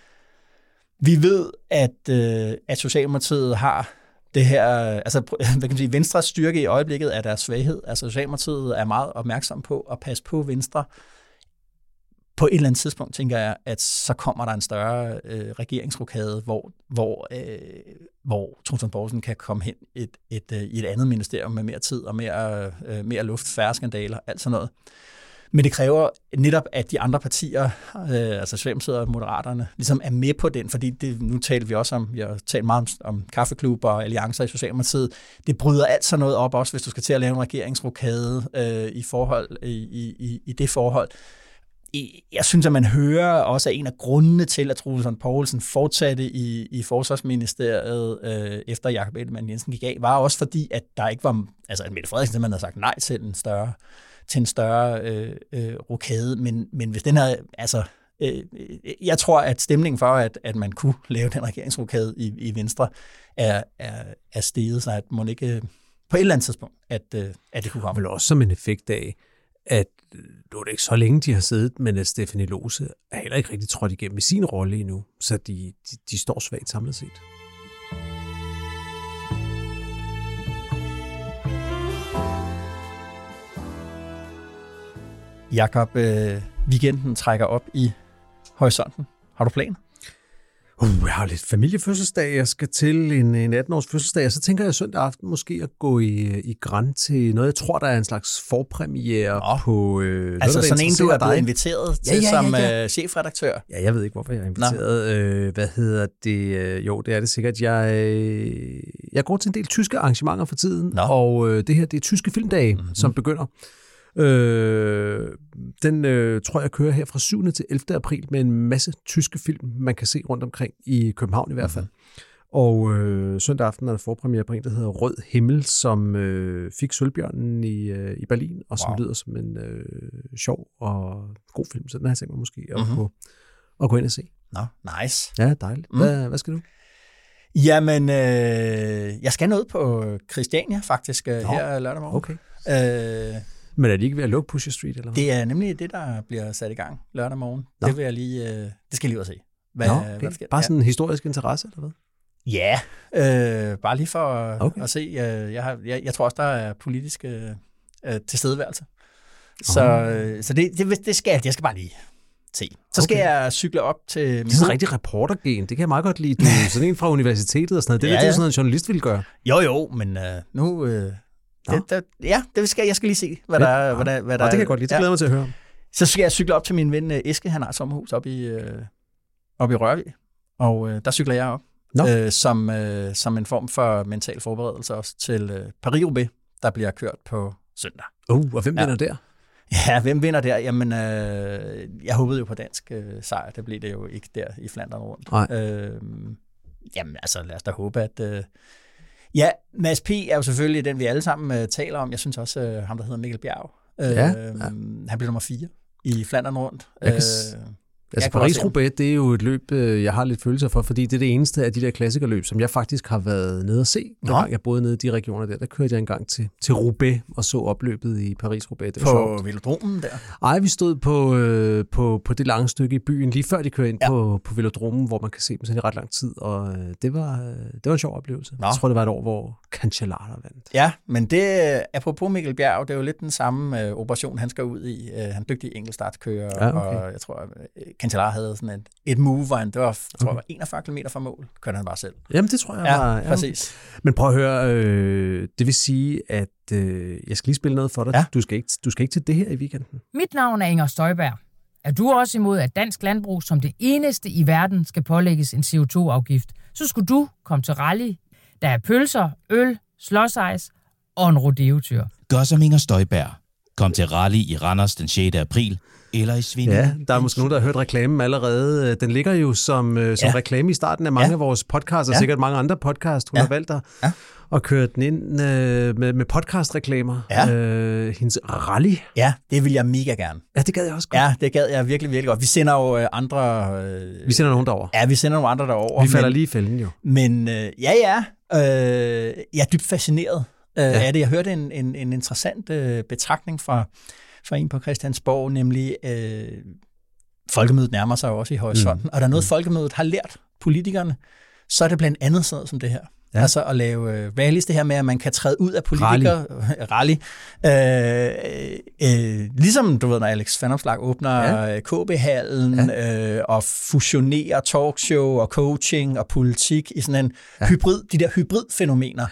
vi ved, at, øh, at Socialdemokratiet har det her, altså hvad kan man sige, Venstres styrke i øjeblikket er deres svaghed. Altså Socialdemokratiet er meget opmærksom på at passe på Venstre. På et eller andet tidspunkt tænker jeg, at så kommer der en større øh, regeringsrokade, hvor, hvor, øh, hvor Troels Lund Poulsen kan komme hen et, et, øh, i et andet ministerium med mere tid og mere, øh, mere luft, færre skandaler, alt sådan noget. Men det kræver netop, at de andre partier, øh, altså Socialdemokratiet og Moderaterne, ligesom er med på den, fordi det, nu taler vi også om, jeg har talt meget om, om kaffeklubber og alliancer i Socialdemokratiet. Det bryder alt sådan noget op, også hvis du skal til at lave en regeringsrokade øh, i, forhold, i, i, i det forhold. Jeg synes, at man hører også, at en af grundene til, at Troels Lund Poulsen fortsatte i, i Forsvarsministeriet, øh, efter Jakob Ellemann-Jensen gik af, var også fordi, at der ikke var, altså at Mette Frederiksen simpelthen havde sagt nej til en større, til en større øh, øh, rokade, men, men hvis den her, altså, øh, jeg tror, at stemningen for, at, at man kunne lave den regeringsrokade i, i Venstre, er, er, er steget, så at man ikke på et eller andet tidspunkt, at, øh, at det kunne komme. Vel også som en effekt af, at det er ikke så længe, de har siddet, men at Stephanie Lose er heller ikke rigtig trådt igennem i sin rolle endnu, så de, de, de står svagt samlet set. Jakob, øh, weekenden trækker op i horisonten. Har du planer? Uh, jeg har lidt familiefødselsdag, jeg skal til en, en atten-års fødselsdag, og så tænker jeg søndag aften måske at gå i, i Grand til noget, jeg tror, der er en slags forpremiere oh. på... Øh, altså noget, sådan en, du er blevet dig. inviteret til ja, ja, ja, ja. som øh, chefredaktør? Ja, jeg ved ikke, hvorfor jeg er inviteret. Øh, hvad hedder det? Jo, det er det sikkert. Jeg, øh, jeg går til en del tyske arrangementer for tiden, Nå. og øh, det her, det er tyske filmdage, mm-hmm. som begynder. Øh, den øh, tror jeg kører her fra syvende til ellevte april med en masse tyske film, man kan se rundt omkring i København i hvert fald. Mm-hmm. Og øh, søndag aften er der forpremiere på en, der hedder Rød Himmel, som øh, fik Sølvbjørnen i, øh, i Berlin, og som wow. lyder som en øh, sjov og god film. Så den har jeg tænkt mig måske at, mm-hmm. gå, at gå ind og se. Nå, no, nice. Ja, dejligt. Mm. Hvad, hvad skal du? Jamen, øh, jeg skal noget på Christiania faktisk øh, her lørdag morgen. Okay. Øh, Men er de ikke ved at lukke Pusher Street? Eller hvad? Det er nemlig det, der bliver sat i gang lørdag morgen. Nå. Det vil jeg lige, øh, det skal jeg lige ud og se. Hvad, Nå, okay. hvad sker? Bare sådan en ja. historisk interesse, eller hvad? Ja, øh, bare lige for okay. at se. Øh, jeg, har, jeg, jeg tror også, der er politiske øh, tilstedeværelse. Så, øh, så det, det, det skal jeg. Jeg skal bare lige se. Så skal okay. jeg cykle op til... Det er sådan en rigtig reportergen. Det kan jeg meget godt lide. Du er sådan en fra universitetet og sådan noget. Det er ja, ja. sådan noget, en journalist ville gøre. Jo, jo, men øh, nu... Øh, Det, der, ja, det skal, jeg skal lige se, hvad der er. Hvad der, hvad der ja, det kan jeg godt lide. Det glæder mig til at høre. Så skal jeg cykle op til min ven Eske. Han har et sommerhus oppe i, øh, oppe i Rørvig. Og øh, der cykler jeg op. Øh, som, øh, som en form for mental forberedelse også til øh, Paris-Roubaix, der bliver kørt på søndag. Uh, og hvem vinder ja. der? Ja, hvem vinder der? Jamen, øh, jeg håbede jo på dansk øh, sejr. Det blev det jo ikke der i Flandern rundt. Øh, jamen, altså lad os da håbe, at... Øh, Ja, Mads P. er jo selvfølgelig den, vi alle sammen uh, taler om. Jeg synes også, uh, ham, der hedder Mikkel Bjerg, uh, ja, ja. han blev nummer fire i Flandern rundt. Jeg kan, uh, altså Paris-Roubaix, det er jo et løb, jeg har lidt følelser for, fordi det er det eneste af de der klassikerløb, som jeg faktisk har været nede og se. Når jeg boede nede i de regioner der, der kørte jeg engang til, til Roubaix og så opløbet i Paris-Roubaix. Det på velodromen der? Ej, vi stod på, øh, på, på det lange stykke i byen, lige før de kører ind ja. på, på velodromen, hvor man kan se dem sådan i ret lang tid, og øh, det, var, det var en sjov oplevelse. Nå. Jeg tror, det var et år, hvor Cancellara vandt. Ja, men det, apropos Mikkel Bjerg, det er jo lidt den samme øh, operation, han skal ud i. Øh, han er dygtig enkeltstartkører, ja, okay. og jeg tror, øh, Cancellara havde sådan et, et move, hvor han, det var, okay. tror jeg, var enogfyrre kilometer fra mål, kørte han bare selv. Jamen, det tror jeg ja, var... Ja, præcis. Men prøv at høre, øh, det vil sige, at øh, jeg skal lige spille noget for dig. Ja. Du, skal ikke, du skal ikke til det her i weekenden. Mit navn er Inger Støjberg. Er du også imod, at dansk landbrug som det eneste i verden skal pålægges en C O to afgift, så skulle du komme til rally. Der er pølser, øl, slåsejs og en rodeotyr. Gør som Inger Støjberg. Kom til rally i Randers den sjette april. Eller i Svinding. Ja, der er måske nogen, der har hørt reklamen allerede. Den ligger jo som, som ja. reklame i starten af mange ja. af vores podcasts, og ja. sikkert mange andre podcasts. Hun ja. har valgt at, ja. at køre den ind øh, med, med podcast-reklamer. Ja. Øh, hendes rally. Ja, det vil jeg mega gerne. Ja, det gad jeg også godt. Ja, det gad jeg virkelig, virkelig godt. Vi sender jo andre... Øh, vi sender nogen derover. Ja, vi sender nogle andre derover. Vi falder men, lige i fælden jo. Men øh, ja, ja. Øh, jeg er dybt fascineret øh, ja. af det. Jeg hørte en, en, en interessant øh, betragtning fra... fra en på Christiansborg, nemlig øh, folkemødet nærmer sig også i horisonten. Mm. Og der er noget, folkemødet har lært politikerne, så er det blandt andet sådan noget som det her. Ja. Altså at lave øh, rallies, det her med, at man kan træde ud af politikere. Rally. rally. Øh, øh, ligesom, du ved, når Alex Vanopslagh åbner ja. K B-hallen ja. øh, og fusionerer talkshow og coaching og politik i sådan en ja. hybrid, de der hybridfænomener.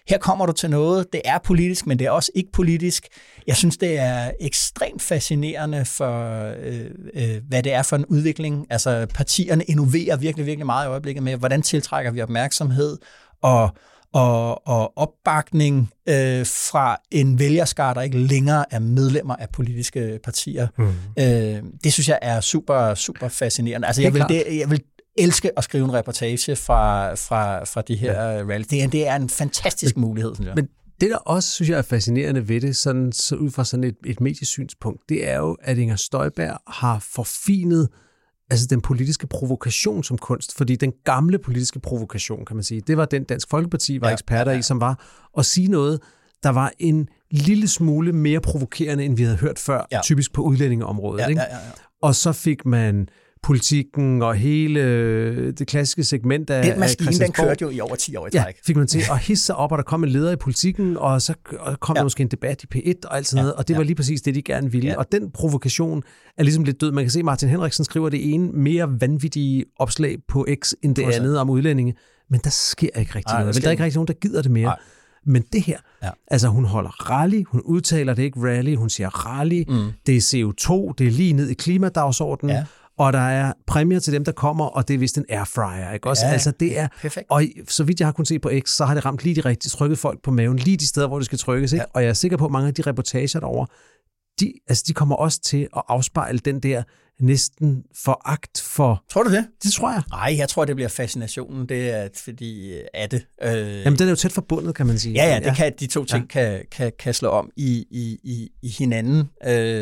her kommer du til noget, det er politisk, men det er også ikke politisk. Jeg synes, det er ekstremt fascinerende for, øh, øh, hvad det er for en udvikling. Altså, partierne innoverer virkelig, virkelig meget i øjeblikket med, hvordan tiltrækker vi opmærksomhed og Og, og opbakning øh, fra en vælgerskare, der ikke længere er medlemmer af politiske partier. Mm. Øh, det synes jeg er super, super fascinerende. Altså, jeg vil, det, jeg vil elske at skrive en reportage fra, fra, fra de her ja. rally. Det er, det er en fantastisk men, mulighed, synes jeg. Men det, der også, synes jeg, er fascinerende ved det, sådan, så ud fra sådan et, et mediesynspunkt, det er jo, at Inger Støjberg har forfinet altså den politiske provokation som kunst, fordi den gamle politiske provokation, kan man sige, det var den Dansk Folkeparti var ja, eksperter ja, ja. i, som var at sige noget, der var en lille smule mere provokerende, end vi havde hørt før, ja. typisk på udlændingeområdet. Ja, ikke? Ja, ja, ja. Og så fik man Politikken og hele det klassiske segment af den maskine, den kørte jo i over ti år i træk. Ja, fik man til at hisse sig op, og der kom en leder i Politikken, og så kom ja. der måske en debat i P et og alt sådan ja. noget, og det ja. var lige præcis det, de gerne ville. Ja. Og den provokation er ligesom lidt død. Man kan se, Martin Henriksen skriver det ene mere vanvittige opslag på X end det andet om udlændinge, men der sker ikke rigtig Ej, noget. Der er ikke rigtig nogen, der gider det mere. Ej. Men det her, ja. altså hun holder rally, hun udtaler det ikke rally, hun siger rally, mm. det er C O to, det er lige ned i klimadagsordenen, ja. og der er præmier til dem, der kommer, og det er vist en airfryer, ikke også? Ja, altså det er, perfekt. Og så vidt jeg har kunnet se på X, så har det ramt lige de rigtige, trykket folk på maven, lige de steder, hvor det skal trykkes, ikke? Ja. Og jeg er sikker på, at mange af de reportager derovre, de, altså de kommer også til at afspejle den der næsten foragt for... Tror du det? Det tror jeg. Nej, jeg tror, det bliver fascinationen, det er fordi af det. Øh... Jamen, den er jo tæt forbundet, kan man sige. Ja, ja, det kan, de to ting ja. kan, kan, kan slå om i, i, i, i hinanden.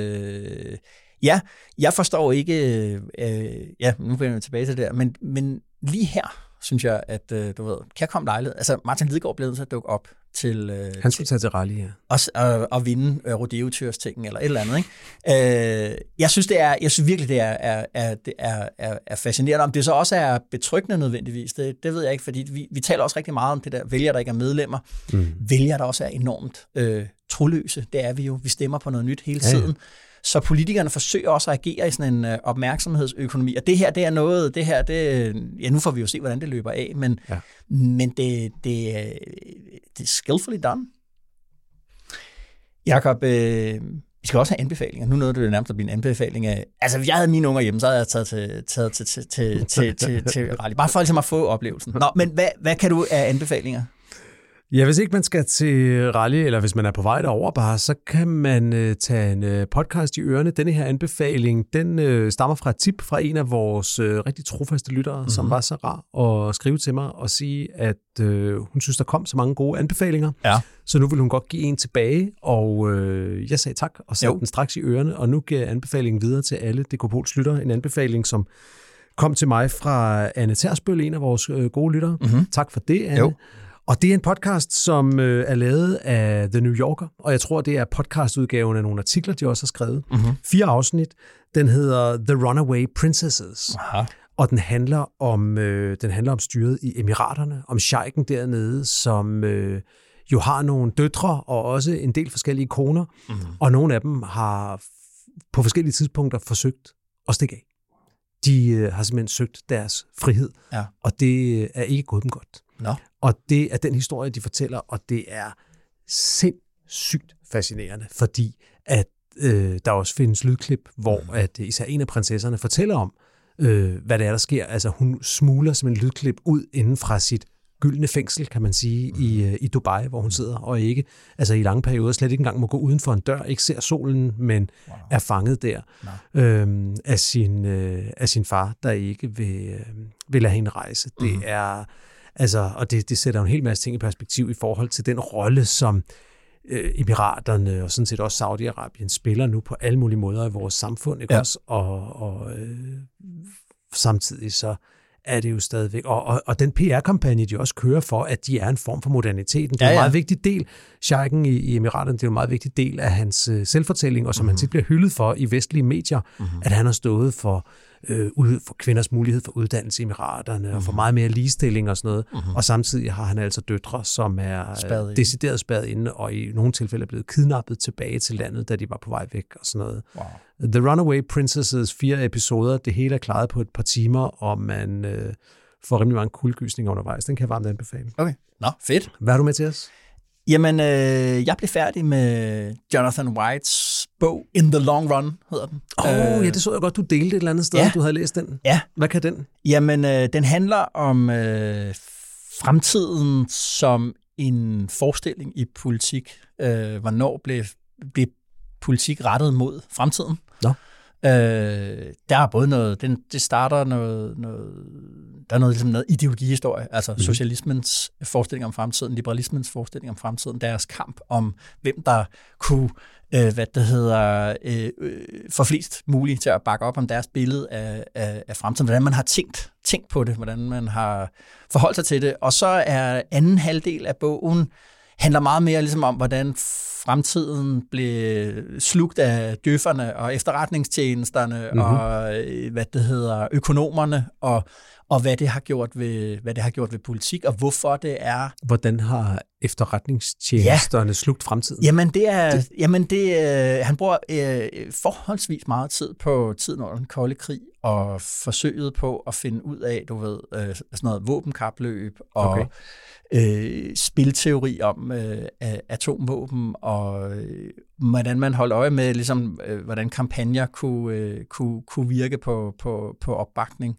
Øh... Ja, jeg forstår ikke... Øh... Ja, nu bliver jeg tilbage til det der, men, men lige her, synes jeg, at øh, du ved, kan komme lejlighed. Altså, Martin Lidegaard blev nødt til at dukke op til... Øh, Han skulle tage til rally, ja. Og, og, og vinde øh, rodeo-tyrstingen eller et eller andet, ikke? Øh, jeg synes, det er, jeg synes virkelig, det er, er, er, det er, er, er fascinerende. Om det så også er betryggende nødvendigvis, det, det ved jeg ikke, fordi vi, vi taler også rigtig meget om det der vælger, der ikke er medlemmer. Mm. Vælger, der også er enormt øh, troløse. Det er vi jo. Vi stemmer på noget nyt hele tiden. Ja, ja. Så politikerne forsøger også at agere i sådan en øh, opmærksomhedsøkonomi. Og det her, det er noget, det her, det, ja, nu får vi jo se, hvordan det løber af, men, ja. men det, det, det er skillfully done. Jakob, øh, vi skal også have anbefalinger. Nu nåede det nærmest at blive en anbefaling af... Altså, hvis jeg havde mine unger hjemme, så havde jeg taget til, taget til, til, til, til, til, til rally. Bare for ligesom at få oplevelsen. Nå, men hvad, hvad kan du af anbefalinger? Ja, hvis ikke man skal til rally, eller hvis man er på vej derover bare, så kan man øh, tage en øh, podcast i ørerne. Denne her anbefaling, den øh, stammer fra et tip fra en af vores øh, rigtig trofaste lyttere, mm-hmm. som var så rar at skrive til mig og sige, at øh, hun synes, der kom så mange gode anbefalinger. Ja. Så nu vil hun godt give en tilbage, og øh, jeg sagde tak og satte den straks i ørerne, og nu giver jeg anbefalingen videre til alle D K Pols lyttere. En anbefaling, som kom til mig fra Anne Tersbøl, en af vores øh, gode lyttere. Mm-hmm. Tak for det, Anne. Jo. Og det er en podcast, som øh, er lavet af The New Yorker, og jeg tror, det er podcastudgaven af nogle artikler, de også har skrevet. Mm-hmm. Fire afsnit. Den hedder The Runaway Princesses. Aha. Og den handler om øh, den handler om styret i Emiraterne, om sheiken dernede, som øh, jo har nogle døtre og også en del forskellige koner, mm-hmm. og nogle af dem har på forskellige tidspunkter forsøgt at stikke af. De øh, har simpelthen søgt deres frihed, ja. Og det er ikke gået dem godt. No. Og det er den historie, de fortæller, og det er sindssygt fascinerende, fordi at øh, der også findes lydklip, hvor mm. at især en af prinsesserne fortæller om, øh, hvad det er, der sker. Altså hun smugler simpelthen lydklip ud inden fra sit gyldne fængsel, kan man sige, mm. i, i Dubai, hvor hun sidder, og ikke, altså i lange perioder, slet ikke engang må gå uden for en dør, ikke ser solen, men wow. er fanget der no. øhm, af, sin, øh, af sin far, der ikke vil, øh, vil lade hende rejse. Mm. Det er... Altså, og det, det sætter en hel masse ting i perspektiv i forhold til den rolle, som øh, Emiraterne og sådan set også Saudi-Arabien spiller nu på alle mulige måder i vores samfund, ikke ja. også? Og, og øh, samtidig så er det jo stadigvæk... Og, og, og den P R-kampagne, de også kører for, at de er en form for moderniteten. Det er ja, ja. en meget vigtig del. Sheiken i, i Emiraterne, det er en meget vigtig del af hans øh, selvfortælling, og som mm-hmm. han tit bliver hyldet for i vestlige medier, mm-hmm. at han har stået for... Øh, for kvinders mulighed for uddannelse i Emiraterne, mm-hmm. og for meget mere ligestilling og sådan noget. Mm-hmm. Og samtidig har han altså døtre, som er spadet øh, decideret spadet inde, og i nogle tilfælde er blevet kidnappet tilbage til landet, da de var på vej væk og sådan noget. Wow. The Runaway Princesses, fire episoder, det hele er klaret på et par timer, og man øh, får rimelig mange kuldegysninger undervejs. Den kan jeg varmt anbefale. Okay, nå, fedt. Hvad er du med til os? Jamen, øh, jeg blev færdig med Jonathan Whites bog In the Long Run, hedder den. Åh, oh, øh, ja, det så jeg godt, du delte et eller andet sted, ja. Du havde læst den. Ja. Hvad kan den? Jamen, øh, den handler om øh, fremtiden som en forestilling i politik. Øh, hvornår blev, blev politik rettet mod fremtiden? Nå. Øh, der er både noget, den, det starter noget, noget, der er noget, ligesom noget ideologihistorie, altså mm-hmm. socialismens forestilling om fremtiden, liberalismens forestilling om fremtiden, deres kamp om, hvem der kunne, øh, hvad det hedder, øh, øh, få flest muligt til at bakke op om deres billede af, af, af fremtiden, hvordan man har tænkt, tænkt på det, hvordan man har forholdt sig til det, og så er anden halvdel af bogen handler meget mere ligesom om, hvordan fremtiden blev slugt af djøfferne og efterretningstjenesterne mm-hmm. og hvad det hedder økonomerne og og hvad det har gjort ved hvad det har gjort ved politik og hvorfor det er. Hvordan har efterretningstjenesterne ja. slugt fremtiden? Jamen det er det. jamen det øh, han bruger øh, forholdsvis meget tid på tiden under den kolde krig og forsøget på at finde ud af, du ved, øh, sådan noget våbenkapløb og okay. Øh, spilteori om øh, atomvåben og øh, hvordan man holdt øje med, ligesom, øh, hvordan kampagner kunne, øh, kunne, kunne virke på, på, på opbakning.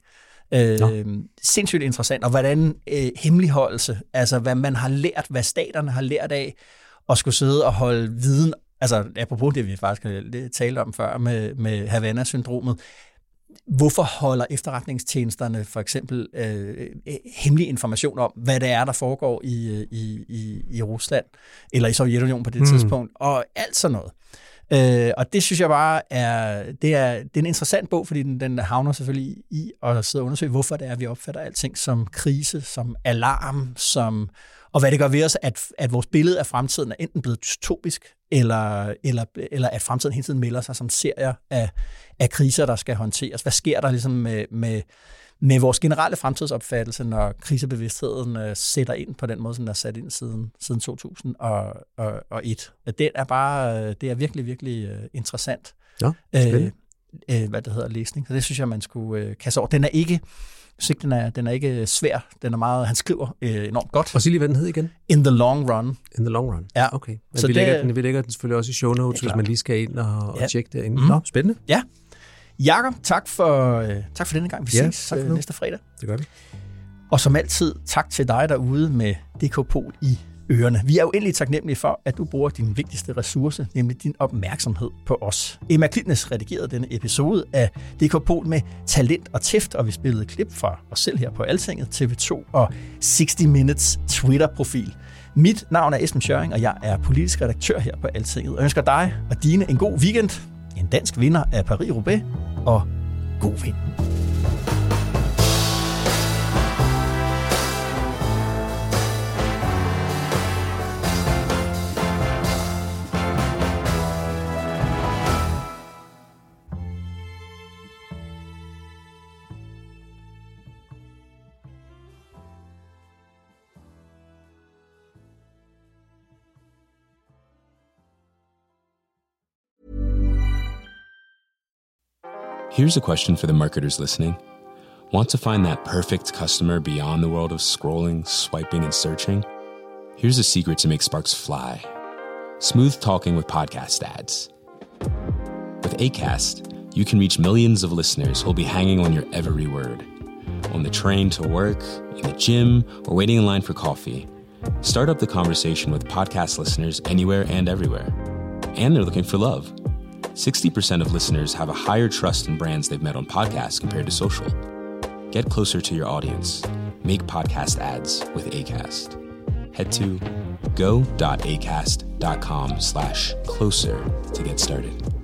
Øh, sindssygt interessant, og hvordan øh, hemmeligholdelse, altså hvad man har lært, hvad staterne har lært af, at skulle sidde og holde viden, altså apropos det, vi faktisk talte om før med, med Havana-syndromet, hvorfor holder efterretningstjenesterne for eksempel øh, hemmelig information om, hvad det er, der foregår i, i, i, i Rusland, eller i Sovjetunionen på det mm. tidspunkt, og alt sådan noget. Øh, og det synes jeg bare er, det er, det er en interessant bog, fordi den, den havner selvfølgelig i at sidde og undersøge, hvorfor det er, at vi opfatter alting som krise, som alarm, som, og hvad det gør ved os, at, at vores billede af fremtiden er enten blevet dystopisk, eller, eller, eller at fremtiden hele tiden melder sig som serier af, af kriser, der skal håndteres. Hvad sker der ligesom med, med, med vores generelle fremtidsopfattelse, når krisebevidstheden uh, sætter ind på den måde, som der er sat ind siden, siden to tusind og et. Det er bare, det er virkelig, virkelig uh, interessant. Ja, spændende. Uh, uh, hvad det hedder, læsning. Så det synes jeg, man skulle uh, kaste over. Den er ikke, den er, den er ikke svær. Den er meget, han skriver uh, enormt godt. Og sig lige, hvad den hed igen? In the Long Run. In the Long Run. Ja. Okay. Men så vi, det, lægger den, vi lægger den selvfølgelig også i show notes, hvis man lige skal ind og, og ja. tjekke det ind. Mm. Nå, spændende. Ja. Jakob, tak for, øh, tak for denne gang. Vi ja, ses øh, næste fredag. Det gør vi. Og som altid, tak til dig derude med D K Pol i ørerne. Vi er jo endelig taknemmelige for, at du bruger din vigtigste ressource, nemlig din opmærksomhed på os. Emma Klitnes redigerede denne episode af D K Pol med talent og tæft, og vi spillede klip fra os selv her på Altinget, T V to og tres Minutes Twitter-profil. Mit navn er Esben Schøring, og jeg er politisk redaktør her på Altinget, og ønsker dig og dine en god weekend, en dansk vinder af Paris-Roubaix, og god vind. Here's a question for the marketers listening. Want to find that perfect customer beyond the world of scrolling, swiping, and searching? Here's a secret to make sparks fly. Smooth talking with podcast ads. With Acast, you can reach millions of listeners who'll be hanging on your every word. On the train to work, in the gym, or waiting in line for coffee. Start up the conversation with podcast listeners anywhere and everywhere. And they're looking for love. sixty percent of listeners have a higher trust in brands they've met on podcasts compared to social. Get closer to your audience. Make podcast ads with Acast. Head to go.acast.com slash closer to get started.